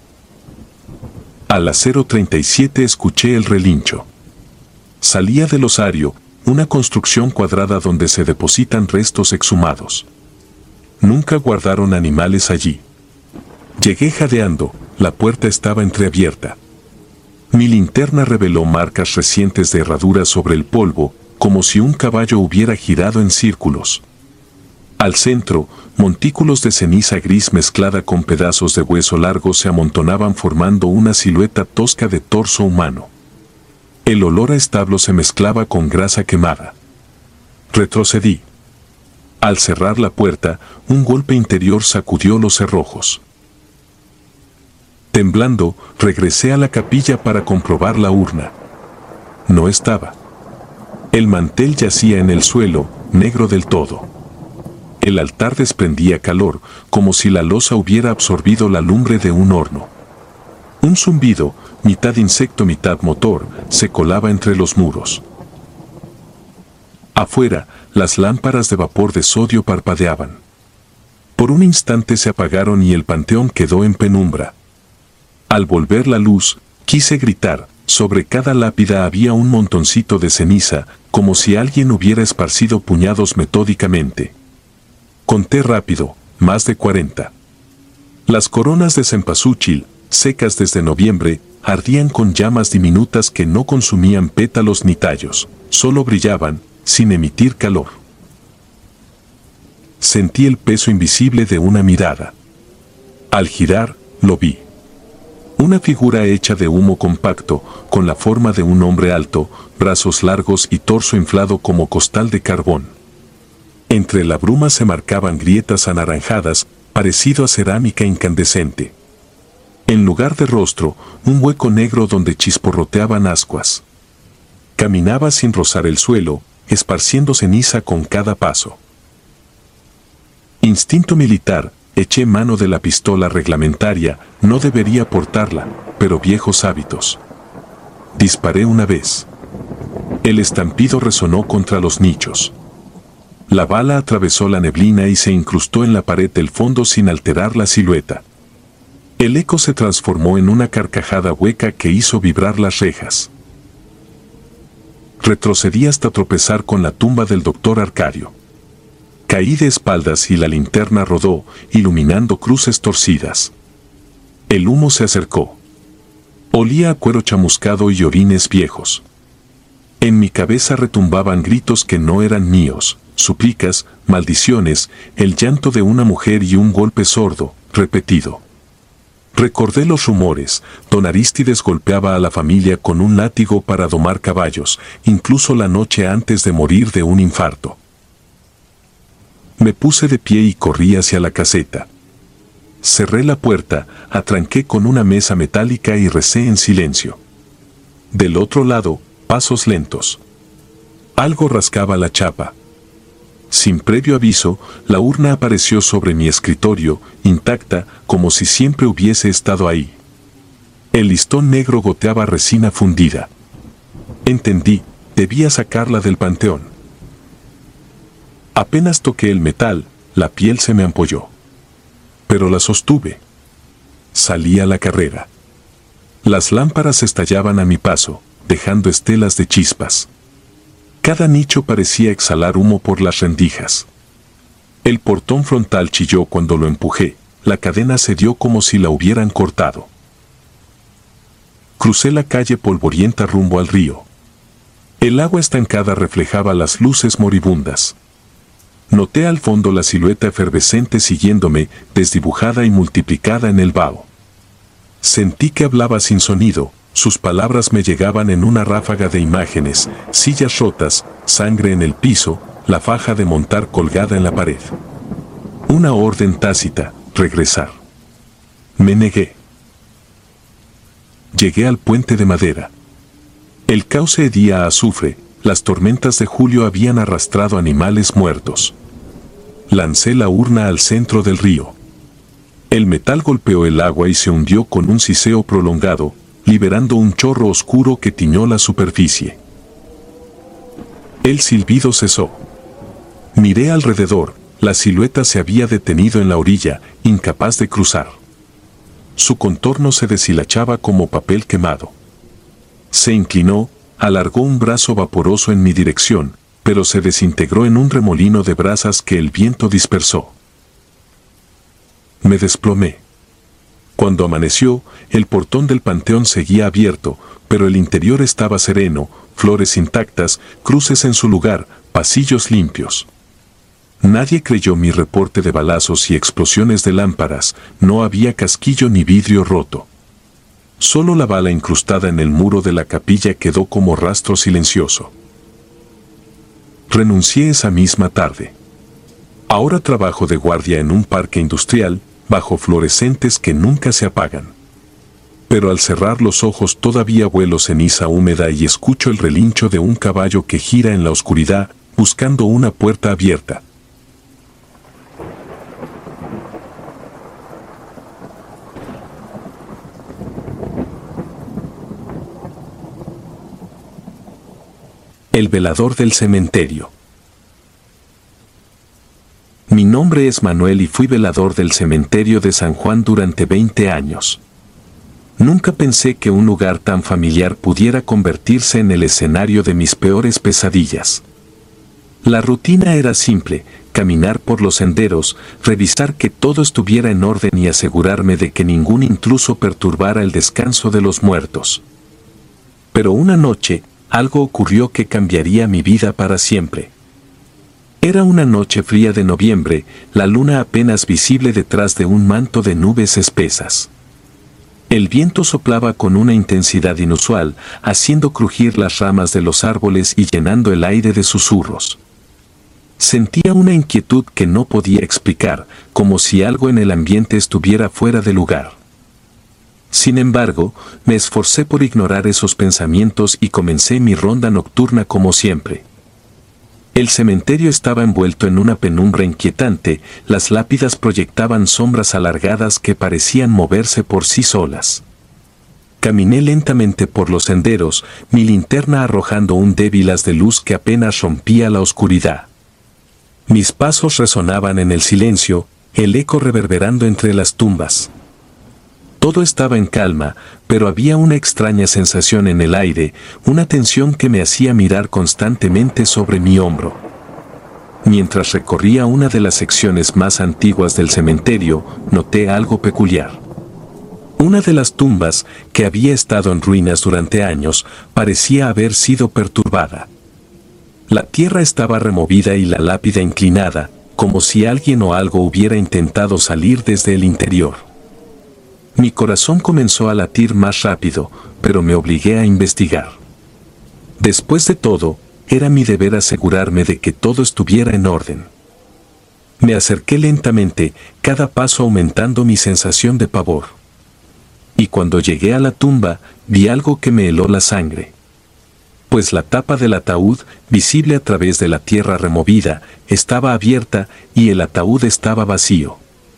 [SPEAKER 1] A las 0:37 escuché el relincho. Salía del osario, una construcción cuadrada donde se depositan restos exhumados. Nunca guardaron animales allí. Llegué jadeando, la puerta estaba entreabierta. Mi linterna reveló marcas recientes de herraduras sobre el polvo, como si un caballo hubiera girado en círculos. Al centro, montículos de ceniza gris mezclada con pedazos de hueso largo se amontonaban formando una silueta tosca de torso humano. El olor a establo se mezclaba con grasa quemada. Retrocedí. Al cerrar la puerta, un golpe interior sacudió los cerrojos. Temblando, regresé a la capilla para comprobar la urna. No estaba. El mantel yacía en el suelo, negro del todo. El altar desprendía calor, como si la losa hubiera absorbido la lumbre de un horno. Un zumbido, mitad insecto mitad motor, se colaba entre los muros. Afuera, las lámparas de vapor de sodio parpadeaban. Por un instante se apagaron y el panteón quedó en penumbra. Al volver la luz, quise gritar, sobre cada lápida había un montoncito de ceniza, como si alguien hubiera esparcido puñados metódicamente. Conté rápido, más de 40. Las coronas de cempasúchil, secas desde noviembre, ardían con llamas diminutas que no consumían pétalos ni tallos, solo brillaban, sin emitir calor. Sentí el peso invisible de una mirada. Al girar, lo vi. Una figura hecha de humo compacto, con la forma de un hombre alto, brazos largos y torso inflado como costal de carbón. Entre la bruma se marcaban grietas anaranjadas, parecido a cerámica incandescente. En lugar de rostro, un hueco negro donde chisporroteaban ascuas. Caminaba sin rozar el suelo, esparciendo ceniza con cada paso. Instinto militar, eché mano de la pistola reglamentaria, no debería portarla, pero viejos hábitos. Disparé una vez. El estampido resonó contra los nichos. La bala atravesó la neblina y se incrustó en la pared del fondo sin alterar la silueta. El eco se transformó en una carcajada hueca que hizo vibrar las rejas. Retrocedí hasta tropezar con la tumba del doctor Arcadio. Caí de espaldas y la linterna rodó, iluminando cruces torcidas. El humo se acercó. Olía a cuero chamuscado y orines viejos. En mi cabeza retumbaban gritos que no eran míos, súplicas, maldiciones, el llanto de una mujer y un golpe sordo, repetido. Recordé los rumores, don Arístides golpeaba a la familia con un látigo para domar caballos, incluso la noche antes de morir de un infarto. Me puse de pie y corrí hacia la caseta. Cerré la puerta, atranqué con una mesa metálica y recé en silencio. Del otro lado, pasos lentos. Algo rascaba la chapa. Sin previo aviso, la urna apareció sobre mi escritorio, intacta, como si siempre hubiese estado ahí. El listón negro goteaba resina fundida. Entendí, Debía sacarla del panteón. Apenas toqué el metal, la piel se me ampolló. Pero la sostuve. Salí a la carrera. Las lámparas estallaban a mi paso, dejando estelas de chispas. Cada nicho parecía exhalar humo por las rendijas. El portón frontal chilló cuando lo empujé, la cadena cedió como si la hubieran cortado. Crucé la calle polvorienta rumbo al río. El agua estancada reflejaba las luces moribundas. Noté al fondo la silueta efervescente siguiéndome, desdibujada y multiplicada en el vaho. Sentí que hablaba sin sonido, sus palabras me llegaban en una ráfaga de imágenes, sillas rotas, sangre en el piso, la faja de montar colgada en la pared. Una orden tácita, regresar. Me negué. Llegué al puente de madera. El cauce hedía a azufre, las tormentas de julio habían arrastrado animales muertos. Lancé la urna al centro del río. El metal golpeó el agua y se hundió con un siseo prolongado, liberando un chorro oscuro que tiñó la superficie. El silbido cesó. Miré alrededor, la silueta se había detenido en la orilla, incapaz de cruzar. Su contorno se deshilachaba como papel quemado. Se inclinó, alargó un brazo vaporoso en mi dirección, pero se desintegró en un remolino de brasas que el viento dispersó. Me desplomé. Cuando amaneció, el portón del panteón seguía abierto, pero el interior estaba sereno, flores intactas, cruces en su lugar, pasillos limpios. Nadie creyó mi reporte de balazos y explosiones de lámparas, no había casquillo ni vidrio roto. Solo la bala incrustada en el muro de la capilla quedó como rastro silencioso. Renuncié esa misma tarde. Ahora trabajo de guardia en un parque industrial, bajo fluorescentes que nunca se apagan. Pero al cerrar los ojos todavía huelo ceniza húmeda y escucho el relincho de un caballo que gira en la oscuridad, buscando una puerta abierta. El velador del cementerio. Mi nombre es Manuel y fui velador del cementerio de San Juan durante 20 años. Nunca pensé que un lugar tan familiar pudiera convertirse en el escenario de mis peores pesadillas. La rutina era simple: caminar por los senderos, revisar que todo estuviera en orden y asegurarme de que ningún intruso perturbara el descanso de los muertos. Pero una noche, algo ocurrió que cambiaría mi vida para siempre. Era una noche fría de noviembre, la luna apenas visible detrás de un manto de nubes espesas. El viento soplaba con una intensidad inusual, haciendo crujir las ramas de los árboles y llenando el aire de susurros. Sentía una inquietud que no podía explicar, como si algo en el ambiente estuviera fuera de lugar. Sin embargo, me esforcé por ignorar esos pensamientos y comencé mi ronda nocturna como siempre. El cementerio estaba envuelto en una penumbra inquietante, las lápidas proyectaban sombras alargadas que parecían moverse por sí solas. Caminé lentamente por los senderos, mi linterna arrojando un débil haz de luz que apenas rompía la oscuridad. Mis pasos resonaban en el silencio, el eco reverberando entre las tumbas. Todo estaba en calma, pero había una extraña sensación en el aire, una tensión que me hacía mirar constantemente sobre mi hombro. Mientras recorría una de las secciones más antiguas del cementerio, noté algo peculiar. Una de las tumbas, que había estado en ruinas durante años, parecía haber sido perturbada. La tierra estaba removida y la lápida inclinada, como si alguien o algo hubiera intentado salir desde el interior. Mi corazón comenzó a latir más rápido, pero me obligué a investigar. Después de todo, era mi deber asegurarme de que todo estuviera en orden. Me acerqué lentamente, cada paso aumentando mi sensación de pavor. Y cuando llegué a la tumba, vi algo que me heló la sangre. Pues la tapa del ataúd, visible a través de la tierra removida, estaba abierta y el ataúd estaba vacío.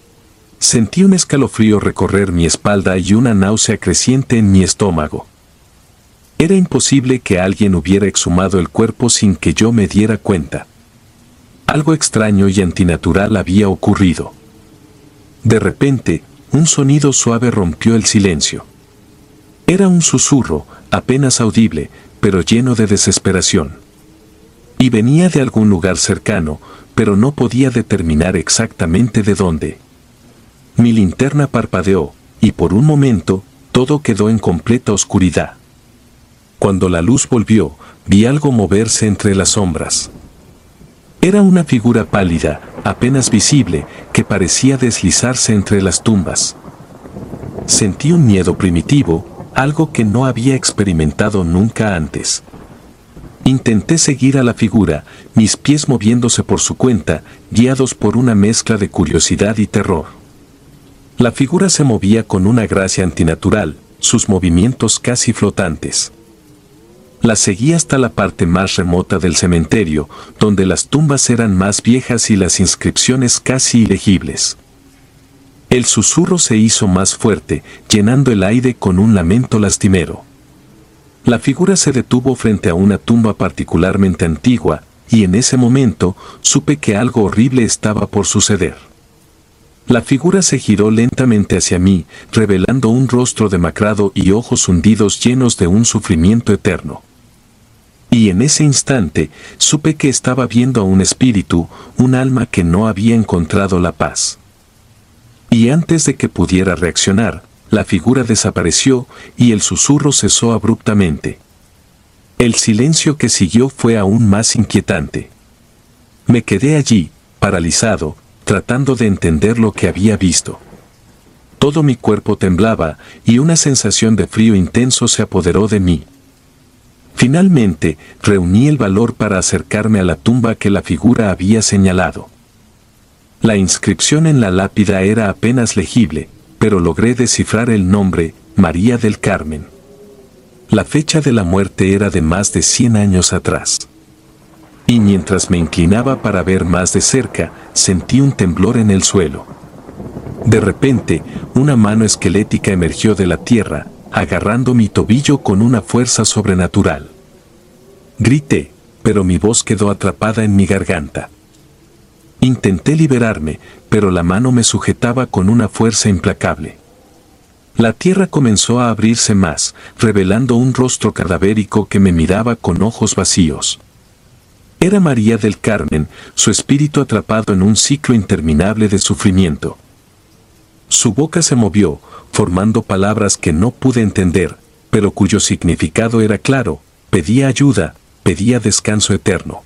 [SPEAKER 1] Sentí un escalofrío recorrer mi espalda y una náusea creciente en mi estómago. Era imposible que alguien hubiera exhumado el cuerpo sin que yo me diera cuenta. Algo extraño y antinatural había ocurrido. De repente, un sonido suave rompió el silencio. Era un susurro, apenas audible, pero lleno de desesperación. Y venía de algún lugar cercano, pero no podía determinar exactamente de dónde. Mi linterna parpadeó, y por un momento, todo quedó en completa oscuridad. Cuando la luz volvió, vi algo moverse entre las sombras. Era una figura pálida, apenas visible, que parecía deslizarse entre las tumbas. Sentí un miedo primitivo, algo que no había experimentado nunca antes. Intenté seguir a la figura, mis pies moviéndose por su cuenta, guiados por una mezcla de curiosidad y terror. La figura se movía con una gracia antinatural, sus movimientos casi flotantes. La seguí hasta la parte más remota del cementerio, donde las tumbas eran más viejas y las inscripciones casi ilegibles. El susurro se hizo más fuerte, llenando el aire con un lamento lastimero. La figura se detuvo frente a una tumba particularmente antigua, y en ese momento supe que algo horrible estaba por suceder. La figura se giró lentamente hacia mí, revelando un rostro demacrado y ojos hundidos llenos de un sufrimiento eterno. Y en ese instante supe que estaba viendo a un espíritu, un alma que no había encontrado la paz. Y antes de que pudiera reaccionar, la figura desapareció y el susurro cesó abruptamente. El silencio que siguió fue aún más inquietante. Me quedé allí, paralizado, tratando de entender lo que había visto. Todo mi cuerpo temblaba y una sensación de frío intenso se apoderó de mí. Finalmente, reuní el valor para acercarme a la tumba que la figura había señalado. La inscripción en la lápida era apenas legible, pero logré descifrar el nombre, María del Carmen. La fecha de la muerte era de más de 100 años atrás. Y mientras me inclinaba para ver más de cerca, sentí un temblor en el suelo. De repente, una mano esquelética emergió de la tierra, agarrando mi tobillo con una fuerza sobrenatural. Grité, pero mi voz quedó atrapada en mi garganta. Intenté liberarme, pero la mano me sujetaba con una fuerza implacable. La tierra comenzó a abrirse más, revelando un rostro cadavérico que me miraba con ojos vacíos. Era María del Carmen, su espíritu atrapado en un ciclo interminable de sufrimiento. Su boca se movió, formando palabras que no pude entender, pero cuyo significado era claro: pedía ayuda, pedía descanso eterno.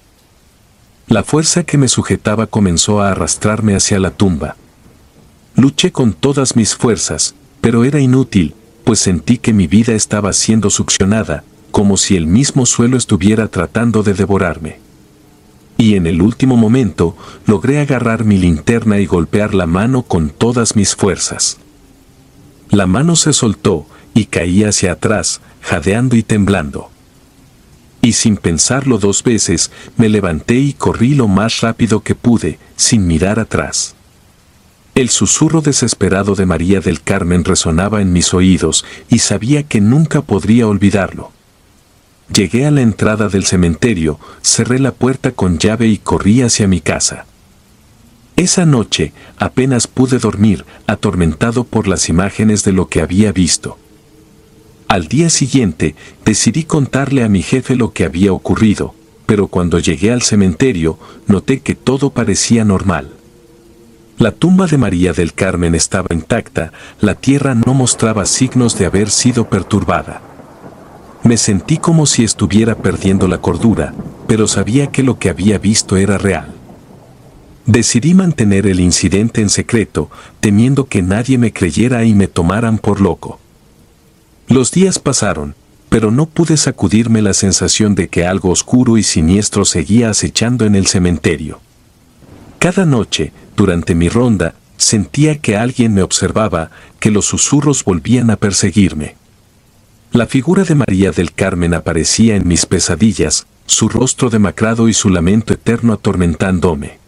[SPEAKER 1] La fuerza que me sujetaba comenzó a arrastrarme hacia la tumba. Luché con todas mis fuerzas, pero era inútil, pues sentí que mi vida estaba siendo succionada, como si el mismo suelo estuviera tratando de devorarme. Y en el último momento, logré agarrar mi linterna y golpear la mano con todas mis fuerzas. La mano se soltó y caí hacia atrás, jadeando y temblando. Y sin pensarlo 2 veces, me levanté y corrí lo más rápido que pude, sin mirar atrás. El susurro desesperado de María del Carmen resonaba en mis oídos y sabía que nunca podría olvidarlo. Llegué a la entrada del cementerio, cerré la puerta con llave y corrí hacia mi casa. Esa noche, apenas pude dormir, atormentado por las imágenes de lo que había visto. Al día siguiente, decidí contarle a mi jefe lo que había ocurrido, pero cuando llegué al cementerio, noté que todo parecía normal. La tumba de María del Carmen estaba intacta, la tierra no mostraba signos de haber sido perturbada. Me sentí como si estuviera perdiendo la cordura, pero sabía que lo que había visto era real. Decidí mantener el incidente en secreto, temiendo que nadie me creyera y me tomaran por loco. Los días pasaron, pero no pude sacudirme la sensación de que algo oscuro y siniestro seguía acechando en el cementerio. Cada noche, durante mi ronda, sentía que alguien me observaba, que los susurros volvían a perseguirme. La figura de María del Carmen aparecía en mis pesadillas, su rostro demacrado y su lamento eterno atormentándome.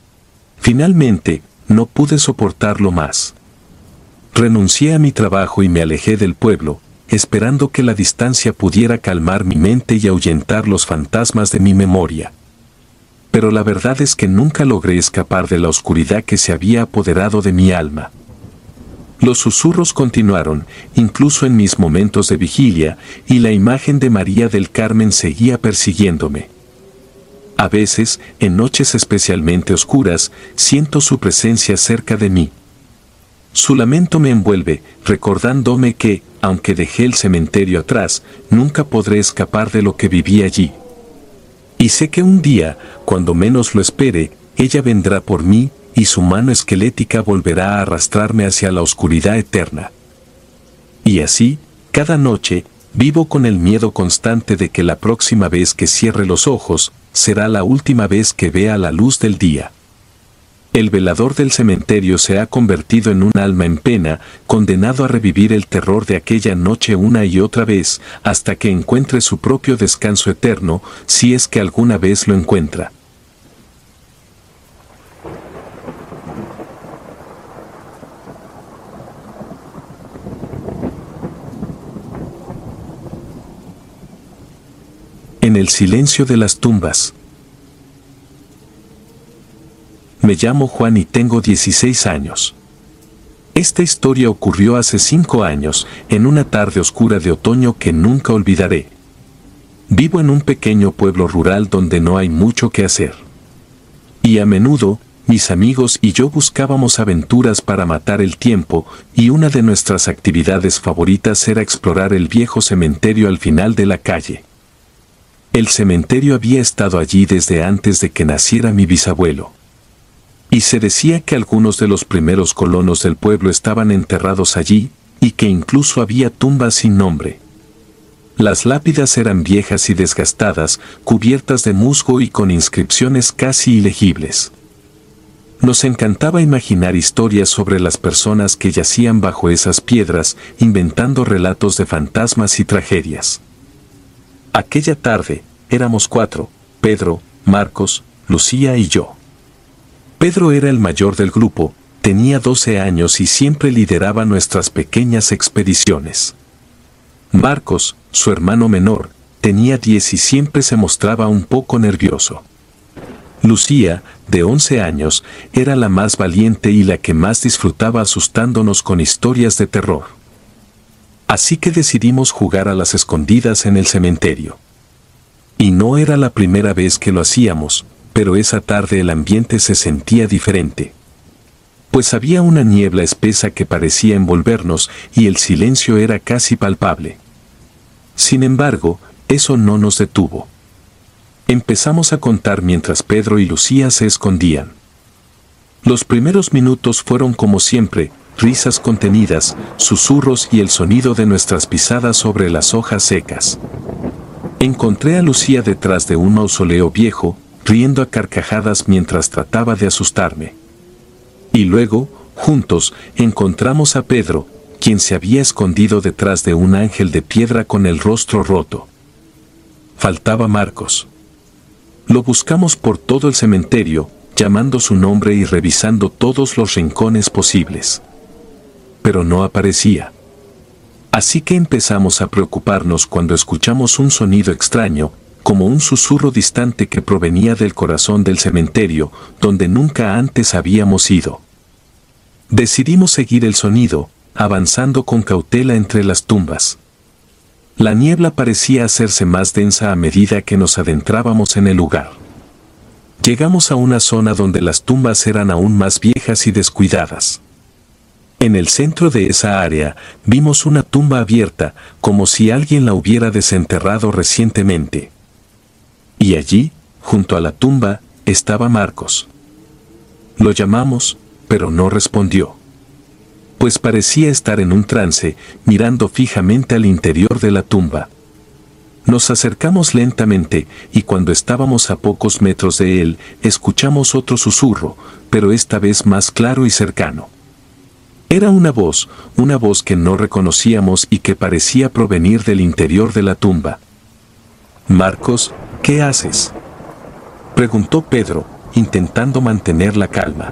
[SPEAKER 1] Finalmente, no pude soportarlo más. Renuncié a mi trabajo y me alejé del pueblo, esperando que la distancia pudiera calmar mi mente y ahuyentar los fantasmas de mi memoria. Pero la verdad es que nunca logré escapar de la oscuridad que se había apoderado de mi alma. Los susurros continuaron, incluso en mis momentos de vigilia, y la imagen de María del Carmen seguía persiguiéndome. A veces, en noches especialmente oscuras, siento su presencia cerca de mí. Su lamento me envuelve, recordándome que, aunque dejé el cementerio atrás, nunca podré escapar de lo que viví allí. Y sé que un día, cuando menos lo espere, ella vendrá por mí, y su mano esquelética volverá a arrastrarme hacia la oscuridad eterna. Y así, cada noche, vivo con el miedo constante de que la próxima vez que cierre los ojos, será la última vez que vea la luz del día. El velador del cementerio se ha convertido en un alma en pena, condenado a revivir el terror de aquella noche una y otra vez, hasta que encuentre su propio descanso eterno, si es que alguna vez lo encuentra. En el silencio de las tumbas. Me llamo Juan y tengo 16 años. Esta historia ocurrió hace 5 años, en una tarde oscura de otoño que nunca olvidaré. Vivo en un pequeño pueblo rural donde no hay mucho que hacer. Y a menudo, mis amigos y yo buscábamos aventuras para matar el tiempo, y una de nuestras actividades favoritas era explorar el viejo cementerio al final de la calle. El cementerio había estado allí desde antes de que naciera mi bisabuelo. Y se decía que algunos de los primeros colonos del pueblo estaban enterrados allí, y que incluso había tumbas sin nombre. Las lápidas eran viejas y desgastadas, cubiertas de musgo y con inscripciones casi ilegibles. Nos encantaba imaginar historias sobre las personas que yacían bajo esas piedras, inventando relatos de fantasmas y tragedias. Aquella tarde, éramos 4, Pedro, Marcos, Lucía y yo. Pedro era el mayor del grupo, tenía 12 años y siempre lideraba nuestras pequeñas expediciones. Marcos, su hermano menor, tenía 10 y siempre se mostraba un poco nervioso. Lucía, de 11 años, era la más valiente y la que más disfrutaba asustándonos con historias de terror. Así que decidimos jugar a las escondidas en el cementerio. Y no era la primera vez que lo hacíamos, pero esa tarde el ambiente se sentía diferente. Pues había una niebla espesa que parecía envolvernos y el silencio era casi palpable. Sin embargo, eso no nos detuvo. Empezamos a contar mientras Pedro y Lucía se escondían. Los primeros minutos fueron como siempre, risas contenidas, susurros y el sonido de nuestras pisadas sobre las hojas secas. Encontré a Lucía detrás de un mausoleo viejo, riendo a carcajadas mientras trataba de asustarme. Y luego, juntos, encontramos a Pedro, quien se había escondido detrás de un ángel de piedra con el rostro roto. Faltaba Marcos. Lo buscamos por todo el cementerio, llamando su nombre y revisando todos los rincones posibles. Pero no aparecía. Así que empezamos a preocuparnos cuando escuchamos un sonido extraño, como un susurro distante que provenía del corazón del cementerio, donde nunca antes habíamos ido. Decidimos seguir el sonido, avanzando con cautela entre las tumbas. La niebla parecía hacerse más densa a medida que nos adentrábamos en el lugar. Llegamos a una zona donde las tumbas eran aún más viejas y descuidadas. En el centro de esa área, vimos una tumba abierta, como si alguien la hubiera desenterrado recientemente. Y allí, junto a la tumba, estaba Marcos. Lo llamamos, pero no respondió. Pues parecía estar en un trance, mirando fijamente al interior de la tumba. Nos acercamos lentamente, y cuando estábamos a pocos metros de él, escuchamos otro susurro, pero esta vez más claro y cercano. Era una voz que no reconocíamos y que parecía provenir del interior de la tumba. «Marcos, ¿qué haces?», preguntó Pedro, intentando mantener la calma.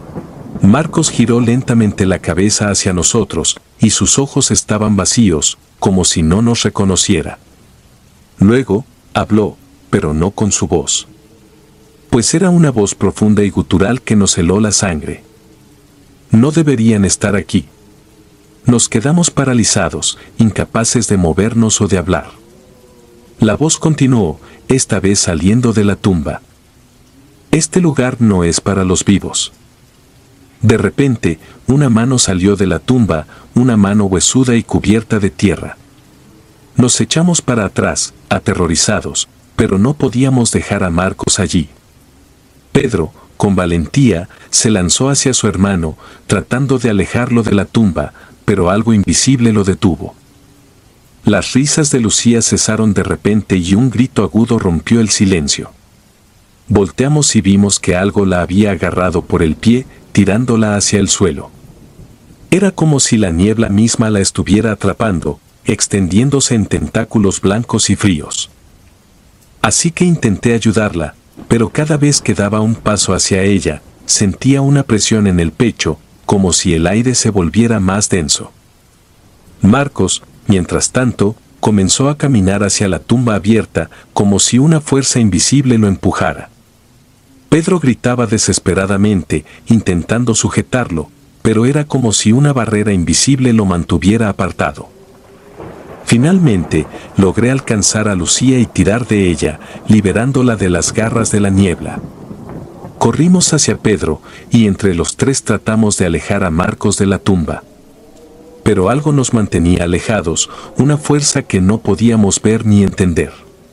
[SPEAKER 1] Marcos giró lentamente la cabeza hacia nosotros, y sus ojos estaban vacíos, como si no nos reconociera. Luego, habló, pero no con su voz. Pues era una voz profunda y gutural que nos heló la sangre. No deberían estar aquí. Nos quedamos paralizados, incapaces de movernos o de hablar. La voz continuó, esta vez saliendo de la tumba. Este lugar no es para los vivos. De repente, una mano salió de la tumba, una mano huesuda y cubierta de tierra. Nos echamos para atrás, aterrorizados, pero no podíamos dejar a Marcos allí. Pedro, con valentía, se lanzó hacia su hermano, tratando de alejarlo de la tumba, pero algo invisible lo detuvo. Las risas de Lucía cesaron de repente y un grito agudo rompió el silencio. Volteamos y vimos que algo la había agarrado por el pie, tirándola hacia el suelo. Era como si la niebla misma la estuviera atrapando, extendiéndose en tentáculos blancos y fríos. Así que intenté ayudarla, pero cada vez que daba un paso hacia ella, sentía una presión en el pecho, como si el aire se volviera más denso. Marcos, mientras tanto, comenzó a caminar hacia la tumba abierta, como si una fuerza invisible lo empujara. Pedro gritaba desesperadamente, intentando sujetarlo, pero era como si una barrera invisible lo mantuviera apartado. Finalmente, logré alcanzar a Lucía y tirar de ella, liberándola de las garras de la niebla. Corrimos hacia Pedro, y entre los tres tratamos de alejar a Marcos de la tumba. Pero algo nos mantenía alejados, una fuerza que no podíamos ver ni entender.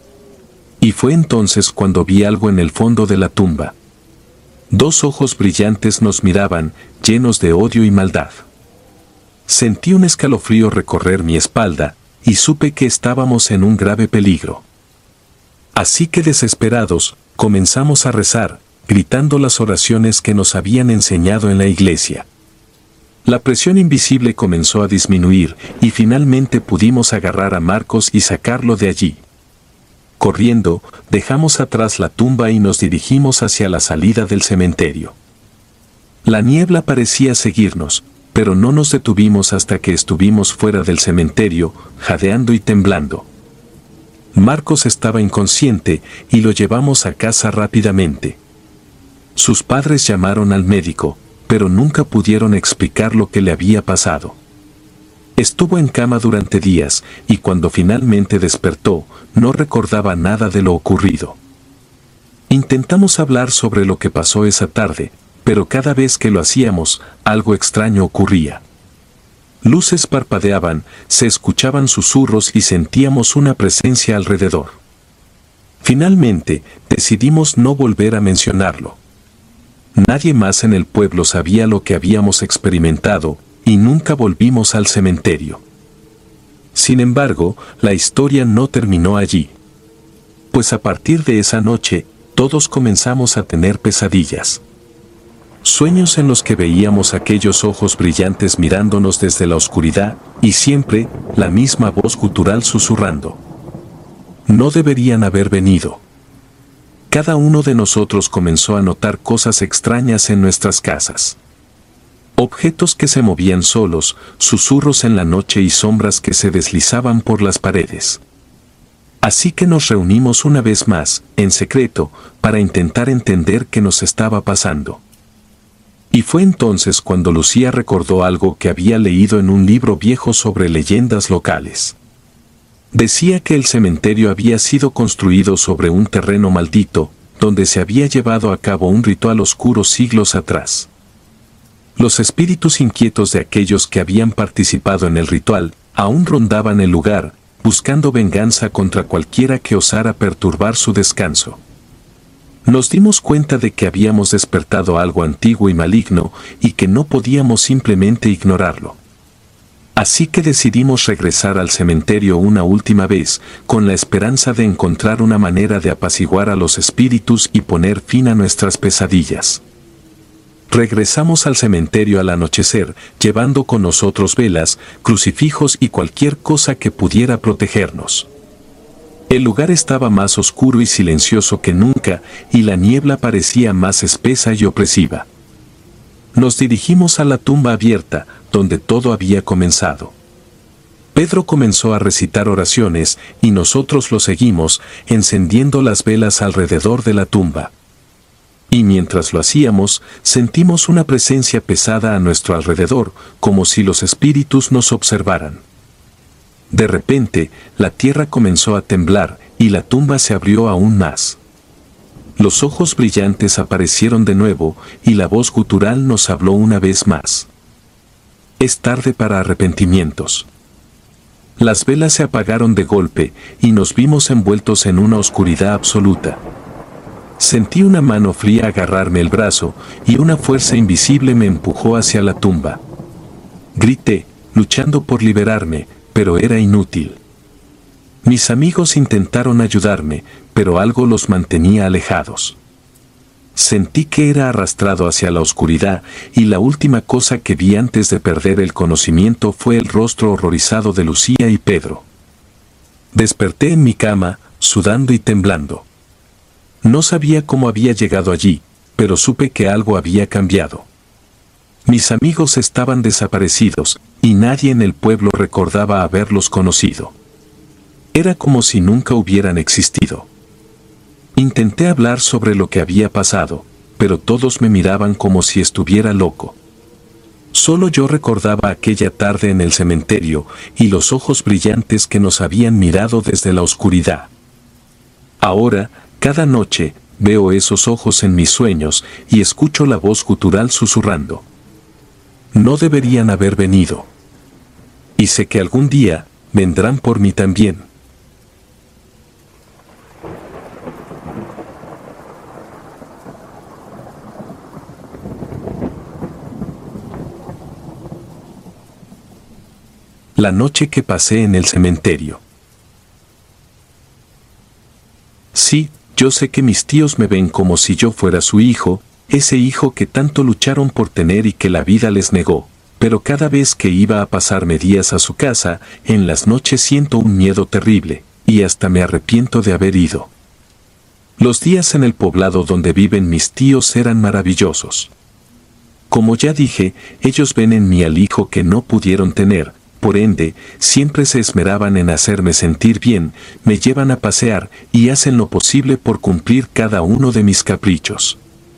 [SPEAKER 1] Y fue entonces cuando vi algo en el fondo de la tumba. Dos ojos brillantes nos miraban, llenos de odio y maldad. Sentí un escalofrío recorrer mi espalda, y supe que estábamos en un grave peligro. Así que desesperados, comenzamos a rezar, gritando las oraciones que nos habían enseñado en la iglesia. La presión invisible comenzó a disminuir, y finalmente pudimos agarrar a Marcos y sacarlo de allí. Corriendo, dejamos atrás la tumba y nos dirigimos hacia la salida del cementerio. La niebla parecía seguirnos, pero no nos detuvimos hasta que estuvimos fuera del cementerio, jadeando y temblando. Marcos estaba inconsciente y lo llevamos a casa rápidamente. Sus padres llamaron al médico, pero nunca pudieron explicar lo que le había pasado. Estuvo en cama durante días, y cuando finalmente despertó, no recordaba nada de lo ocurrido. Intentamos hablar sobre lo que pasó esa tarde, pero cada vez que lo hacíamos, algo extraño ocurría. Luces parpadeaban, se escuchaban susurros y sentíamos una presencia alrededor. Finalmente, decidimos no volver a mencionarlo. Nadie más en el pueblo sabía lo que habíamos experimentado, y nunca volvimos al cementerio. Sin embargo, la historia no terminó allí. Pues a partir de esa noche, todos comenzamos a tener pesadillas. Sueños en los que veíamos aquellos ojos brillantes mirándonos desde la oscuridad, y siempre, la misma voz gutural susurrando. No deberían haber venido. Cada uno de nosotros comenzó a notar cosas extrañas en nuestras casas. Objetos que se movían solos, susurros en la noche y sombras que se deslizaban por las paredes. Así que nos reunimos una vez más, en secreto, para intentar entender qué nos estaba pasando. Y fue entonces cuando Lucía recordó algo que había leído en un libro viejo sobre leyendas locales. Decía que el cementerio había sido construido sobre un terreno maldito, donde se había llevado a cabo un ritual oscuro siglos atrás. Los espíritus inquietos de aquellos que habían participado en el ritual aún rondaban el lugar, buscando venganza contra cualquiera que osara perturbar su descanso. Nos dimos cuenta de que habíamos despertado algo antiguo y maligno y que no podíamos simplemente ignorarlo. Así que decidimos regresar al cementerio una última vez, con la esperanza de encontrar una manera de apaciguar a los espíritus y poner fin a nuestras pesadillas. Regresamos al cementerio al anochecer, llevando con nosotros velas, crucifijos y cualquier cosa que pudiera protegernos. El lugar estaba más oscuro y silencioso que nunca, y la niebla parecía más espesa y opresiva. Nos dirigimos a la tumba abierta, donde todo había comenzado. Pedro comenzó a recitar oraciones y nosotros lo seguimos, encendiendo las velas alrededor de la tumba. Y mientras lo hacíamos, sentimos una presencia pesada a nuestro alrededor, como si los espíritus nos observaran. De repente, la tierra comenzó a temblar y la tumba se abrió aún más. Los ojos brillantes aparecieron de nuevo y la voz gutural nos habló una vez más. Es tarde para arrepentimientos. Las velas se apagaron de golpe y nos vimos envueltos en una oscuridad absoluta. Sentí una mano fría agarrarme el brazo y una fuerza invisible me empujó hacia la tumba. Grité, luchando por liberarme, pero era inútil. Mis amigos intentaron ayudarme, pero algo los mantenía alejados. Sentí que era arrastrado hacia la oscuridad y la última cosa que vi antes de perder el conocimiento fue el rostro horrorizado de Lucía y Pedro. Desperté en mi cama, sudando y temblando. No sabía cómo había llegado allí, pero supe que algo había cambiado. Mis amigos estaban desaparecidos y nadie en el pueblo recordaba haberlos conocido. Era como si nunca hubieran existido. Intenté hablar sobre lo que había pasado, pero todos me miraban como si estuviera loco. Solo yo recordaba aquella tarde en el cementerio y los ojos brillantes que nos habían mirado desde la oscuridad. Ahora, cada noche, veo esos ojos en mis sueños y escucho la voz gutural susurrando. No deberían haber venido. Y sé que algún día, vendrán por mí también. La noche que pasé en el cementerio. Sí, yo sé que mis tíos me ven como si yo fuera su hijo, ese hijo que tanto lucharon por tener y que la vida les negó, pero cada vez que iba a pasarme días a su casa, en las noches siento un miedo terrible, y hasta me arrepiento de haber ido. Los días en el poblado donde viven mis tíos eran maravillosos. Como ya dije, ellos ven en mí al hijo que no pudieron tener. Por ende, siempre se esmeraban en hacerme sentir bien, me llevan a pasear y hacen lo posible por cumplir cada uno de mis caprichos.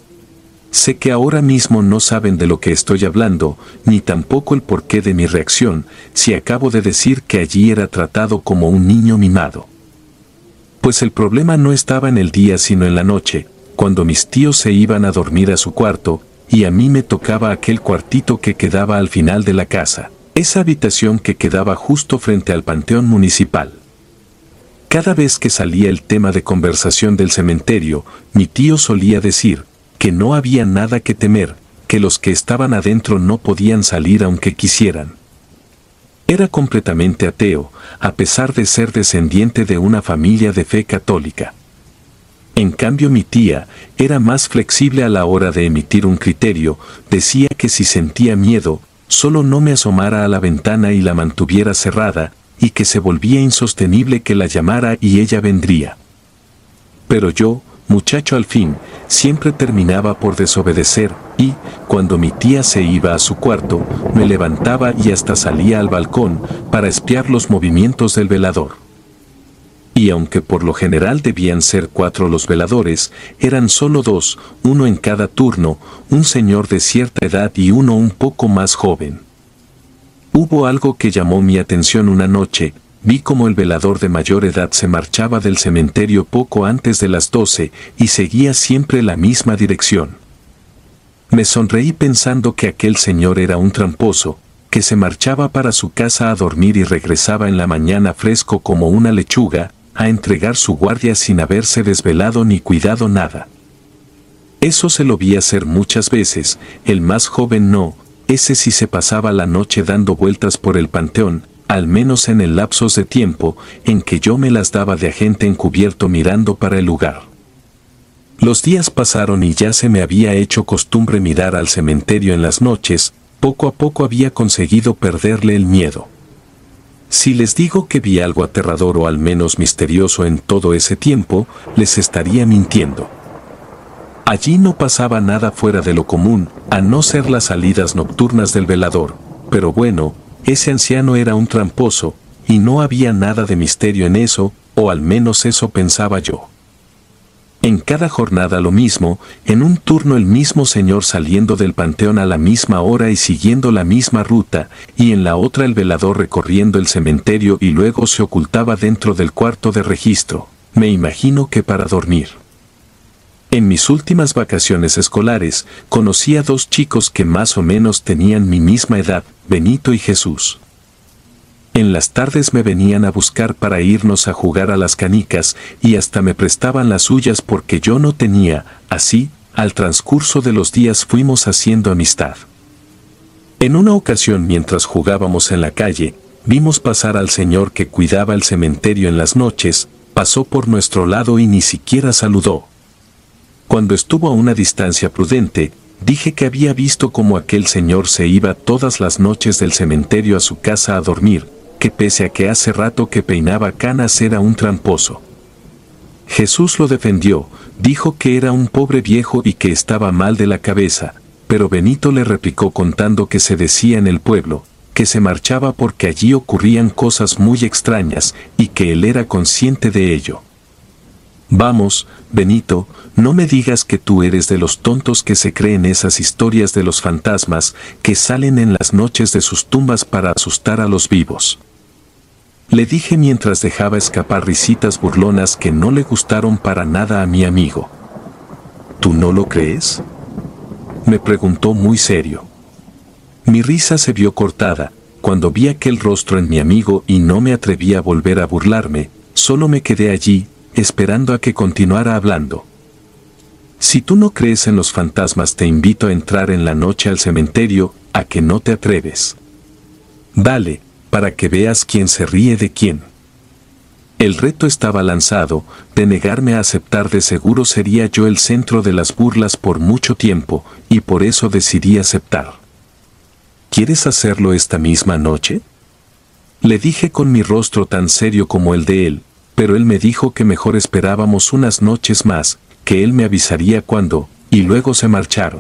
[SPEAKER 1] Sé que ahora mismo no saben de lo que estoy hablando, ni tampoco el porqué de mi reacción, si acabo de decir que allí era tratado como un niño mimado. Pues el problema no estaba en el día sino en la noche, cuando mis tíos se iban a dormir a su cuarto, y a mí me tocaba aquel cuartito que quedaba al final de la casa. Esa habitación que quedaba justo frente al panteón municipal. Cada vez que salía el tema de conversación del cementerio, mi tío solía decir que no había nada que temer, que los que estaban adentro no podían salir aunque quisieran. Era completamente ateo, a pesar de ser descendiente de una familia de fe católica. En cambio mi tía era más flexible a la hora de emitir un criterio, decía que si sentía miedo, solo no me asomara a la ventana y la mantuviera cerrada, y que se volvía insostenible que la llamara y ella vendría. Pero yo, muchacho al fin, siempre terminaba por desobedecer, y, cuando mi tía se iba a su cuarto, me levantaba y hasta salía al balcón, para espiar los movimientos del velador. Y aunque por lo general debían ser 4 los veladores, eran solo 2, uno en cada turno, un señor de cierta edad y uno un poco más joven. Hubo algo que llamó mi atención una noche, vi como el velador de mayor edad se marchaba del cementerio poco antes de las 12 y seguía siempre la misma dirección. Me sonreí pensando que aquel señor era un tramposo, que se marchaba para su casa a dormir y regresaba en la mañana fresco como una lechuga, a entregar su guardia sin haberse desvelado ni cuidado nada. Eso se lo vi hacer muchas veces, el más joven no, ese sí se pasaba la noche dando vueltas por el panteón, al menos en el lapsos de tiempo en que yo me las daba de agente encubierto mirando para el lugar. Los días pasaron y ya se me había hecho costumbre mirar al cementerio en las noches, poco a poco había conseguido perderle el miedo. Si les digo que vi algo aterrador o al menos misterioso en todo ese tiempo, les estaría mintiendo. Allí no pasaba nada fuera de lo común, a no ser las salidas nocturnas del velador, pero bueno, ese anciano era un tramposo, y no había nada de misterio en eso, o al menos eso pensaba yo. En cada jornada lo mismo, en un turno el mismo señor saliendo del panteón a la misma hora y siguiendo la misma ruta, y en la otra el velador recorriendo el cementerio y luego se ocultaba dentro del cuarto de registro, me imagino que para dormir. En mis últimas vacaciones escolares, conocí a 2 chicos que más o menos tenían mi misma edad, Benito y Jesús. En las tardes me venían a buscar para irnos a jugar a las canicas y hasta me prestaban las suyas porque yo no tenía. Así, al transcurso de los días fuimos haciendo amistad. En una ocasión mientras jugábamos en la calle, vimos pasar al señor que cuidaba el cementerio en las noches, pasó por nuestro lado y ni siquiera saludó. Cuando estuvo a una distancia prudente, dije que había visto cómo aquel señor se iba todas las noches del cementerio a su casa a dormir, que pese a que hace rato que peinaba canas era un tramposo. Jesús lo defendió, dijo que era un pobre viejo y que estaba mal de la cabeza, pero Benito le replicó contando que se decía en el pueblo, que se marchaba porque allí ocurrían cosas muy extrañas y que él era consciente de ello. Vamos, Benito, no me digas que tú eres de los tontos que se creen esas historias de los fantasmas que salen en las noches de sus tumbas para asustar a los vivos. Le dije mientras dejaba escapar risitas burlonas que no le gustaron para nada a mi amigo. ¿Tú no lo crees?, me preguntó muy serio. Mi risa se vio cortada cuando vi aquel rostro en mi amigo y no me atreví a volver a burlarme, solo me quedé allí, esperando a que continuara hablando. Si tú no crees en los fantasmas te invito a entrar en la noche al cementerio, ¿a que no te atreves? Dale, para que veas quién se ríe de quién. El reto estaba lanzado, de negarme a aceptar de seguro sería yo el centro de las burlas por mucho tiempo, y por eso decidí aceptar. ¿Quieres hacerlo esta misma noche?, le dije con mi rostro tan serio como el de él, pero él me dijo que mejor esperábamos unas noches más, que él me avisaría cuándo, y luego se marcharon.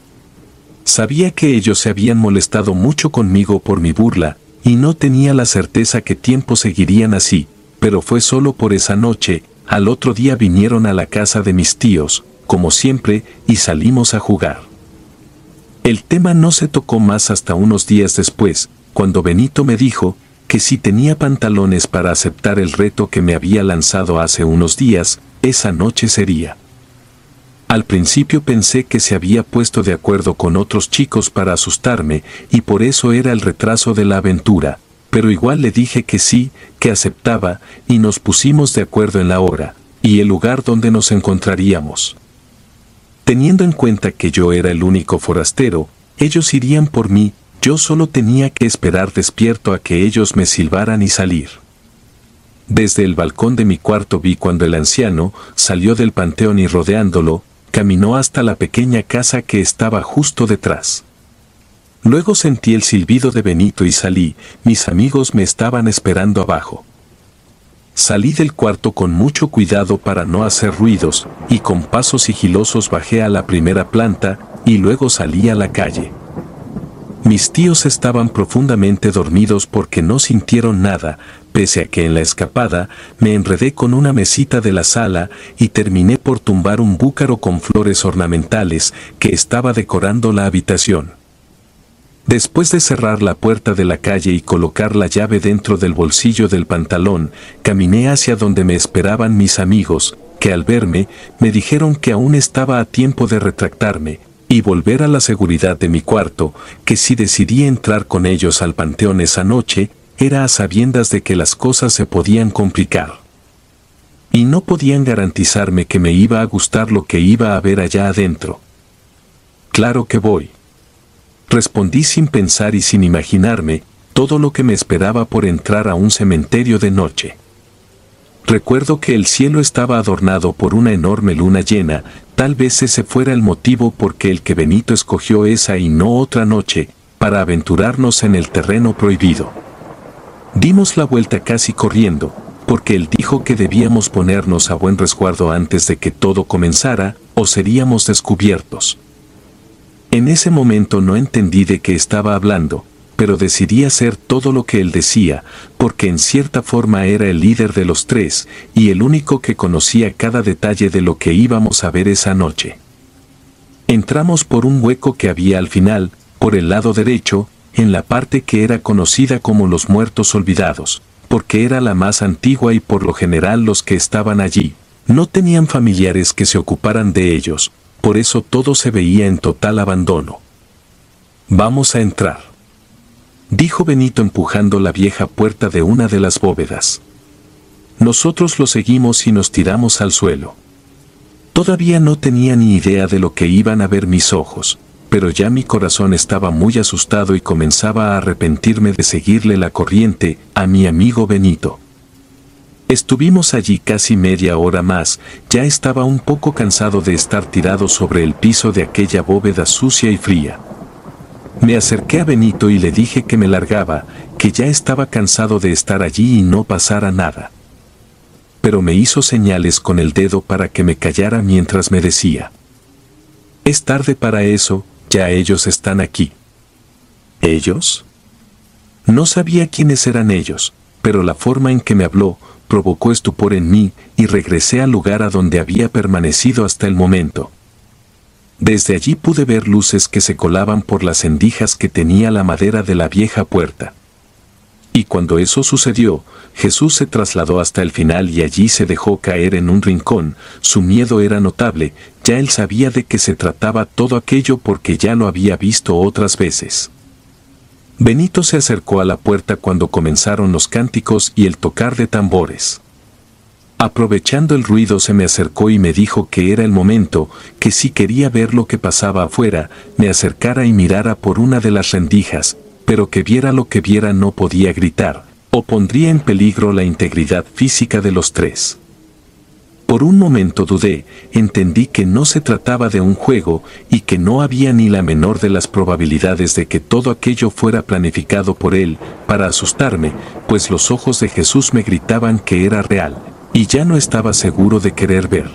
[SPEAKER 1] Sabía que ellos se habían molestado mucho conmigo por mi burla, y no tenía la certeza qué tiempo seguirían así, pero fue solo por esa noche. Al otro día vinieron a la casa de mis tíos, como siempre, y salimos a jugar. El tema no se tocó más hasta unos días después, cuando Benito me dijo que si tenía pantalones para aceptar el reto que me había lanzado hace unos días, esa noche sería. Al principio pensé que se había puesto de acuerdo con otros chicos para asustarme, y por eso era el retraso de la aventura, pero igual le dije que sí, que aceptaba, y nos pusimos de acuerdo en la hora, y el lugar donde nos encontraríamos. Teniendo en cuenta que yo era el único forastero, ellos irían por mí, yo solo tenía que esperar despierto a que ellos me silbaran y salir. Desde el balcón de mi cuarto vi cuando el anciano salió del panteón y rodeándolo, caminó hasta la pequeña casa que estaba justo detrás. Luego sentí el silbido de Benito y salí, mis amigos me estaban esperando abajo. Salí del cuarto con mucho cuidado para no hacer ruidos, y con pasos sigilosos bajé a la primera planta, y luego salí a la calle. Mis tíos estaban profundamente dormidos porque no sintieron nada, pese a que en la escapada me enredé con una mesita de la sala y terminé por tumbar un búcaro con flores ornamentales que estaba decorando la habitación. Después de cerrar la puerta de la calle y colocar la llave dentro del bolsillo del pantalón, caminé hacia donde me esperaban mis amigos, que al verme, me dijeron que aún estaba a tiempo de retractarme y volver a la seguridad de mi cuarto, que si decidí entrar con ellos al panteón esa noche, era a sabiendas de que las cosas se podían complicar. Y no podían garantizarme que me iba a gustar lo que iba a ver allá adentro. Claro que voy. Respondí sin pensar y sin imaginarme todo lo que me esperaba por entrar a un cementerio de noche. Recuerdo que el cielo estaba adornado por una enorme luna llena, tal vez ese fuera el motivo por que el que Benito escogió esa y no otra noche, para aventurarnos en el terreno prohibido. Dimos la vuelta casi corriendo, porque él dijo que debíamos ponernos a buen resguardo antes de que todo comenzara, o seríamos descubiertos. En ese momento no entendí de qué estaba hablando, pero decidí hacer todo lo que él decía, porque en cierta forma era el líder de los tres, y el único que conocía cada detalle de lo que íbamos a ver esa noche. Entramos por un hueco que había al final, por el lado derecho, en la parte que era conocida como los muertos olvidados, porque era la más antigua y por lo general los que estaban allí no tenían familiares que se ocuparan de ellos, por eso todo se veía en total abandono. «Vamos a entrar», dijo Benito empujando la vieja puerta de una de las bóvedas. Nosotros lo seguimos y nos tiramos al suelo. Todavía no tenía ni idea de lo que iban a ver mis ojos, pero ya mi corazón estaba muy asustado y comenzaba a arrepentirme de seguirle la corriente a mi amigo Benito. Estuvimos allí casi media hora más, ya estaba un poco cansado de estar tirado sobre el piso de aquella bóveda sucia y fría. Me acerqué a Benito y le dije que me largaba, que ya estaba cansado de estar allí y no pasara nada. Pero me hizo señales con el dedo para que me callara mientras me decía: «Es tarde para eso, ya ellos están aquí». ¿Ellos? No sabía quiénes eran ellos, pero la forma en que me habló provocó estupor en mí y regresé al lugar a donde había permanecido hasta el momento. Desde allí pude ver luces que se colaban por las endijas que tenía la madera de la vieja puerta. Y cuando eso sucedió, Jesús se trasladó hasta el final y allí se dejó caer en un rincón. Su miedo era notable, ya él sabía de qué se trataba todo aquello porque ya lo había visto otras veces. Benito se acercó a la puerta cuando comenzaron los cánticos y el tocar de tambores. Aprovechando el ruido se me acercó y me dijo que era el momento, que si quería ver lo que pasaba afuera, me acercara y mirara por una de las rendijas, pero que viera lo que viera no podía gritar, o pondría en peligro la integridad física de los tres. Por un momento dudé, entendí que no se trataba de un juego y que no había ni la menor de las probabilidades de que todo aquello fuera planificado por él para asustarme, pues los ojos de Jesús me gritaban que era real, y ya no estaba seguro de querer ver.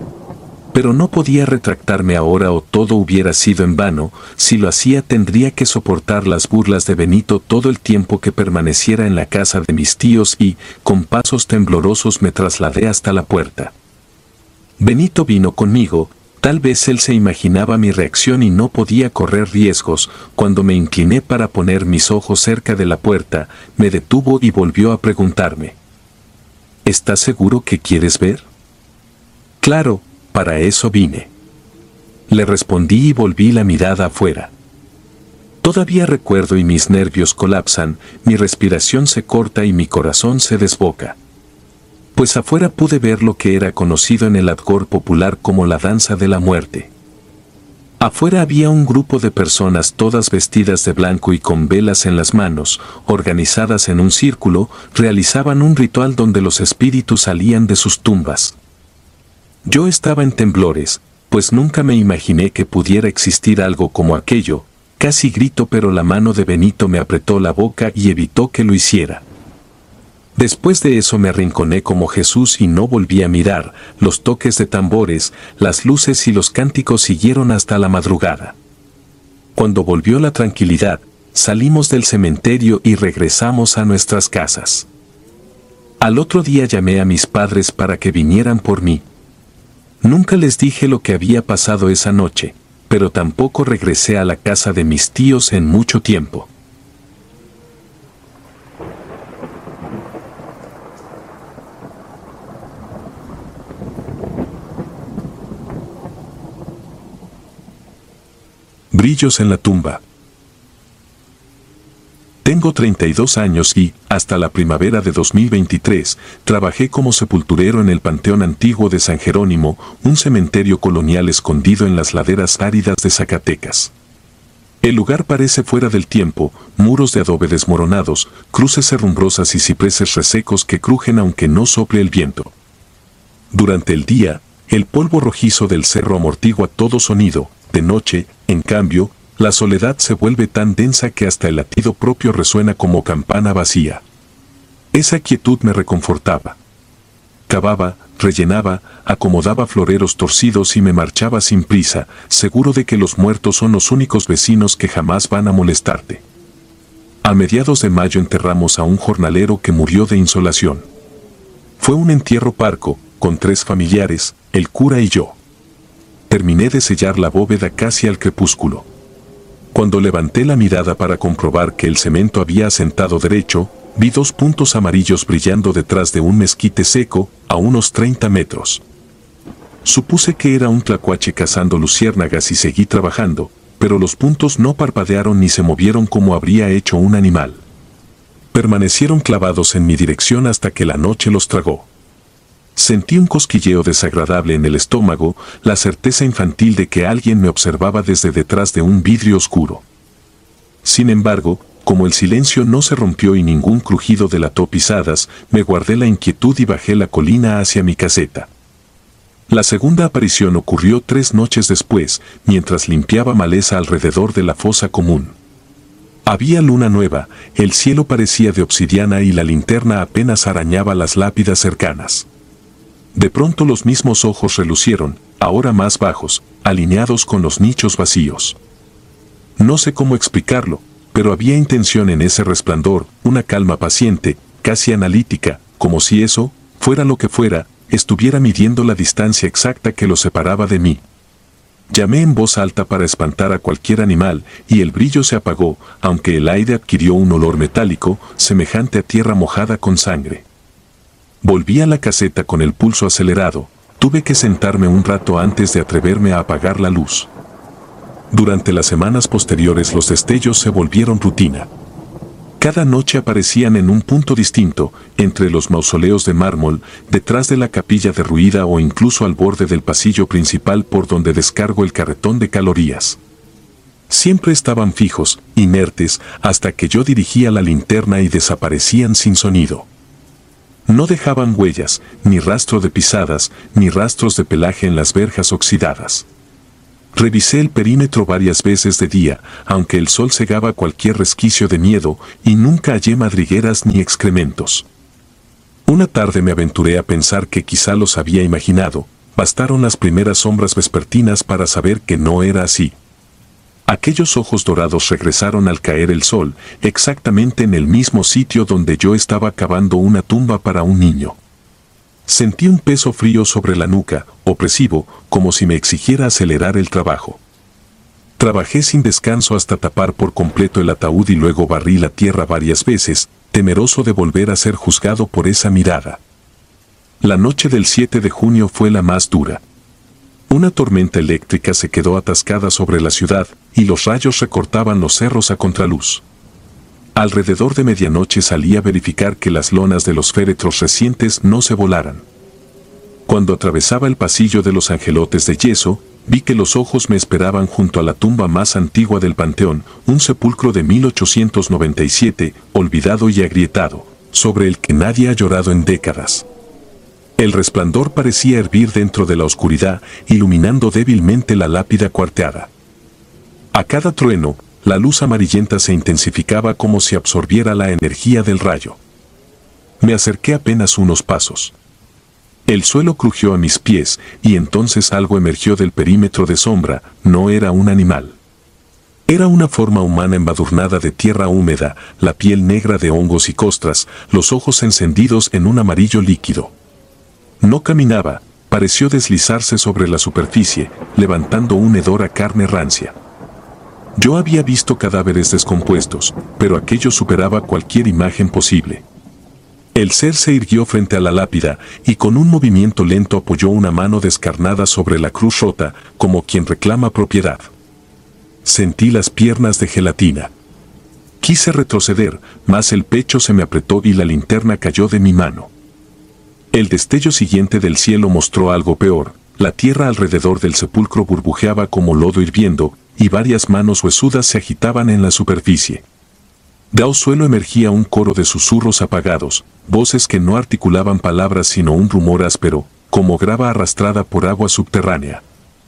[SPEAKER 1] Pero no podía retractarme ahora o todo hubiera sido en vano. Si lo hacía tendría que soportar las burlas de Benito todo el tiempo que permaneciera en la casa de mis tíos y, con pasos temblorosos me trasladé hasta la puerta. Benito vino conmigo, tal vez él se imaginaba mi reacción y no podía correr riesgos. Cuando me incliné para poner mis ojos cerca de la puerta, me detuvo y volvió a preguntarme: «¿Estás seguro que quieres ver?» «Claro, para eso vine», le respondí y volví la mirada afuera. Todavía recuerdo y mis nervios colapsan, mi respiración se corta y mi corazón se desboca. Pues afuera pude ver lo que era conocido en el argot popular como la danza de la muerte. Afuera había un grupo de personas todas vestidas de blanco y con velas en las manos, organizadas en un círculo, realizaban un ritual donde los espíritus salían de sus tumbas. Yo estaba en temblores, pues nunca me imaginé que pudiera existir algo como aquello. Casi grito, pero la mano de Benito me apretó la boca y evitó que lo hiciera. Después de eso me arrinconé como Jesús y no volví a mirar. Los toques de tambores, las luces y los cánticos siguieron hasta la madrugada. Cuando volvió la tranquilidad, salimos del cementerio y regresamos a nuestras casas. Al otro día llamé a mis padres para que vinieran por mí. Nunca les dije lo que había pasado esa noche, pero tampoco regresé a la casa de mis tíos en mucho tiempo. Brillos en la tumba. Tengo 32 años y, hasta la primavera de 2023, trabajé como sepulturero en el Panteón Antiguo de San Jerónimo, un cementerio colonial escondido en las laderas áridas de Zacatecas. El lugar parece fuera del tiempo, muros de adobe desmoronados, cruces herrumbrosas y cipreses resecos que crujen aunque no sople el viento. Durante el día, el polvo rojizo del cerro amortigua todo sonido. De noche, en cambio, la soledad se vuelve tan densa que hasta el latido propio resuena como campana vacía. Esa quietud me reconfortaba. Cavaba, rellenaba, acomodaba floreros torcidos y me marchaba sin prisa, seguro de que los muertos son los únicos vecinos que jamás van a molestarte. A mediados de mayo enterramos a un jornalero que murió de insolación. Fue un entierro parco, con 3 familiares, el cura y yo. Terminé de sellar la bóveda casi al crepúsculo. Cuando levanté la mirada para comprobar que el cemento había asentado derecho, vi 2 puntos amarillos brillando detrás de un mezquite seco, a unos 30 metros. Supuse que era un tlacuache cazando luciérnagas y seguí trabajando, pero los puntos no parpadearon ni se movieron como habría hecho un animal. Permanecieron clavados en mi dirección hasta que la noche los tragó. Sentí un cosquilleo desagradable en el estómago, la certeza infantil de que alguien me observaba desde detrás de un vidrio oscuro. Sin embargo, como el silencio no se rompió y ningún crujido delató pisadas, me guardé la inquietud y bajé la colina hacia mi caseta. La segunda aparición ocurrió 3 noches después, mientras limpiaba maleza alrededor de la fosa común. Había luna nueva, el cielo parecía de obsidiana y la linterna apenas arañaba las lápidas cercanas. De pronto los mismos ojos relucieron, ahora más bajos, alineados con los nichos vacíos. No sé cómo explicarlo, pero había intención en ese resplandor, una calma paciente, casi analítica, como si eso, fuera lo que fuera, estuviera midiendo la distancia exacta que lo separaba de mí. Llamé en voz alta para espantar a cualquier animal, y el brillo se apagó, aunque el aire adquirió un olor metálico, semejante a tierra mojada con sangre. Volví a la caseta con el pulso acelerado, tuve que sentarme un rato antes de atreverme a apagar la luz. Durante las semanas posteriores los destellos se volvieron rutina. Cada noche aparecían en un punto distinto, entre los mausoleos de mármol, detrás de la capilla derruida o incluso al borde del pasillo principal por donde descargo el carretón de calorías. Siempre estaban fijos, inertes, hasta que yo dirigía la linterna y desaparecían sin sonido. No dejaban huellas, ni rastro de pisadas, ni rastros de pelaje en las verjas oxidadas. Revisé el perímetro varias veces de día, aunque el sol cegaba cualquier resquicio de miedo, y nunca hallé madrigueras ni excrementos. Una tarde me aventuré a pensar que quizá los había imaginado, bastaron las primeras sombras vespertinas para saber que no era así. Aquellos ojos dorados regresaron al caer el sol, exactamente en el mismo sitio donde yo estaba cavando una tumba para un niño. Sentí un peso frío sobre la nuca, opresivo, como si me exigiera acelerar el trabajo. Trabajé sin descanso hasta tapar por completo el ataúd y luego barrí la tierra varias veces, temeroso de volver a ser juzgado por esa mirada. La noche del 7 de junio fue la más dura. Una tormenta eléctrica se quedó atascada sobre la ciudad, y los rayos recortaban los cerros a contraluz. Alrededor de medianoche salí a verificar que las lonas de los féretros recientes no se volaran. Cuando atravesaba el pasillo de los angelotes de yeso, vi que los ojos me esperaban junto a la tumba más antigua del panteón, un sepulcro de 1897, olvidado y agrietado, sobre el que nadie ha llorado en décadas. El resplandor parecía hervir dentro de la oscuridad, iluminando débilmente la lápida cuarteada. A cada trueno, la luz amarillenta se intensificaba como si absorbiera la energía del rayo. Me acerqué apenas unos pasos. El suelo crujió a mis pies, y entonces algo emergió del perímetro de sombra. No era un animal. Era una forma humana embadurnada de tierra húmeda, la piel negra de hongos y costras, los ojos encendidos en un amarillo líquido. No caminaba, pareció deslizarse sobre la superficie, levantando un hedor a carne rancia. Yo había visto cadáveres descompuestos, pero aquello superaba cualquier imagen posible. El ser se irguió frente a la lápida, y con un movimiento lento apoyó una mano descarnada sobre la cruz rota, como quien reclama propiedad. Sentí las piernas de gelatina. Quise retroceder, mas el pecho se me apretó y la linterna cayó de mi mano. El destello siguiente del cielo mostró algo peor. La tierra alrededor del sepulcro burbujeaba como lodo hirviendo, y varias manos huesudas se agitaban en la superficie. Del suelo emergía un coro de susurros apagados, voces que no articulaban palabras sino un rumor áspero, como grava arrastrada por agua subterránea.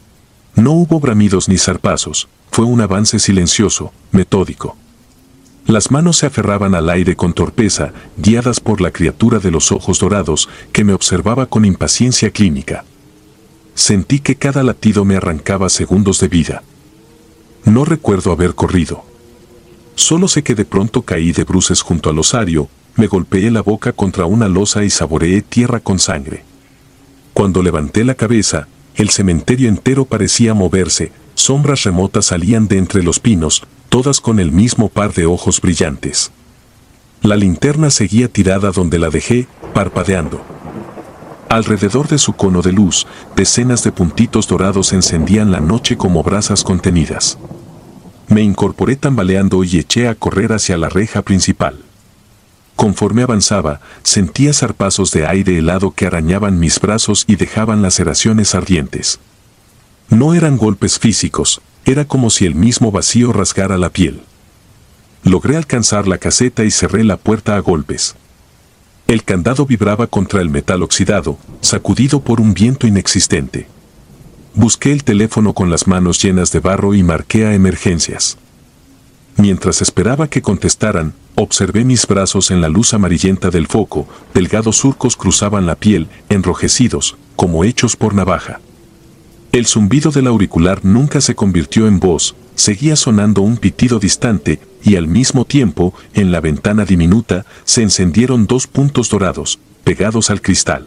[SPEAKER 1] No hubo bramidos ni zarpazos, fue un avance silencioso, metódico. Las manos se aferraban al aire con torpeza, guiadas por la criatura de los ojos dorados, que me observaba con impaciencia clínica. Sentí que cada latido me arrancaba segundos de vida. No recuerdo haber corrido. Solo sé que de pronto caí de bruces junto al osario, me golpeé la boca contra una losa y saboreé tierra con sangre. Cuando levanté la cabeza, el cementerio entero parecía moverse, sombras remotas salían de entre los pinos, todas con el mismo par de ojos brillantes. La linterna seguía tirada donde la dejé, parpadeando. Alrededor de su cono de luz, decenas de puntitos dorados encendían la noche como brasas contenidas. Me incorporé tambaleando y eché a correr hacia la reja principal. Conforme avanzaba, sentía zarpazos de aire helado que arañaban mis brazos y dejaban laceraciones ardientes. No eran golpes físicos, era como si el mismo vacío rasgara la piel. Logré alcanzar la caseta y cerré la puerta a golpes. El candado vibraba contra el metal oxidado, sacudido por un viento inexistente. Busqué el teléfono con las manos llenas de barro y marqué a emergencias. Mientras esperaba que contestaran, observé mis brazos en la luz amarillenta del foco, delgados surcos cruzaban la piel, enrojecidos, como hechos por navaja. El zumbido del auricular nunca se convirtió en voz, seguía sonando un pitido distante, y al mismo tiempo, en la ventana diminuta, se encendieron 2 puntos dorados, pegados al cristal.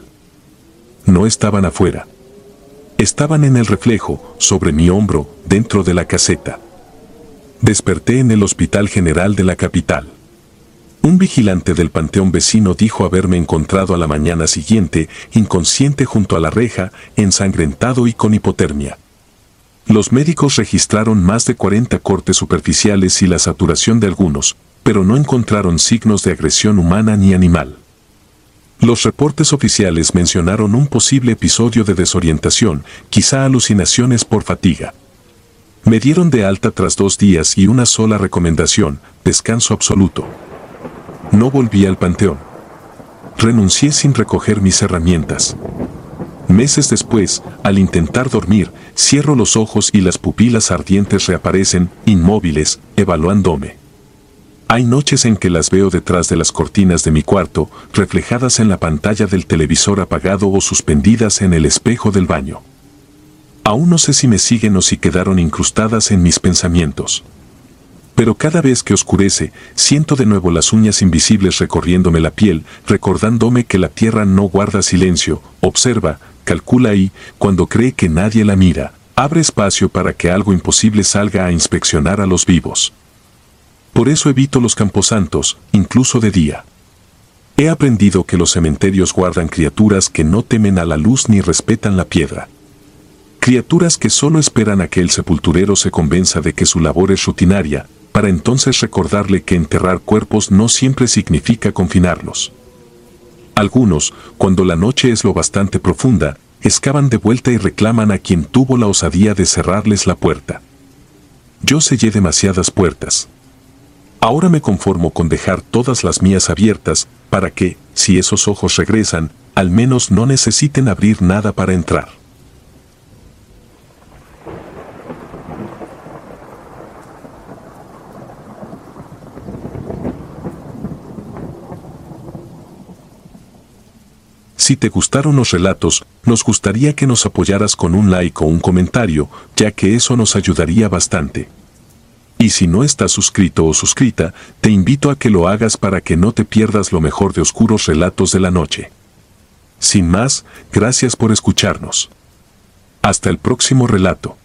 [SPEAKER 1] No estaban afuera. Estaban en el reflejo, sobre mi hombro, dentro de la caseta. Desperté en el Hospital General de la capital. Un vigilante del panteón vecino dijo haberme encontrado a la mañana siguiente, inconsciente junto a la reja, ensangrentado y con hipotermia. Los médicos registraron más de 40 cortes superficiales y la saturación de algunos, pero no encontraron signos de agresión humana ni animal. Los reportes oficiales mencionaron un posible episodio de desorientación, quizá alucinaciones por fatiga. Me dieron de alta tras 2 días y una sola recomendación, descanso absoluto. No volví al panteón. Renuncié sin recoger mis herramientas. Meses después, al intentar dormir, cierro los ojos y las pupilas ardientes reaparecen, inmóviles, evaluándome. Hay noches en que las veo detrás de las cortinas de mi cuarto, reflejadas en la pantalla del televisor apagado o suspendidas en el espejo del baño. Aún no sé si me siguen o si quedaron incrustadas en mis pensamientos. Pero cada vez que oscurece, siento de nuevo las uñas invisibles recorriéndome la piel, recordándome que la tierra no guarda silencio, observa, calcula y, cuando cree que nadie la mira, abre espacio para que algo imposible salga a inspeccionar a los vivos. Por eso evito los camposantos, incluso de día. He aprendido que los cementerios guardan criaturas que no temen a la luz ni respetan la piedra. Criaturas que solo esperan a que el sepulturero se convenza de que su labor es rutinaria, para entonces recordarle que enterrar cuerpos no siempre significa confinarlos. Algunos, cuando la noche es lo bastante profunda, excavan de vuelta y reclaman a quien tuvo la osadía de cerrarles la puerta. Yo sellé demasiadas puertas. Ahora me conformo con dejar todas las mías abiertas, para que, si esos ojos regresan, al menos no necesiten abrir nada para entrar. Si te gustaron los relatos, nos gustaría que nos apoyaras con un like o un comentario, ya que eso nos ayudaría bastante. Y si no estás suscrito o suscrita, te invito a que lo hagas para que no te pierdas lo mejor de Oscuros Relatos de la Noche. Sin más, gracias por escucharnos. Hasta el próximo relato.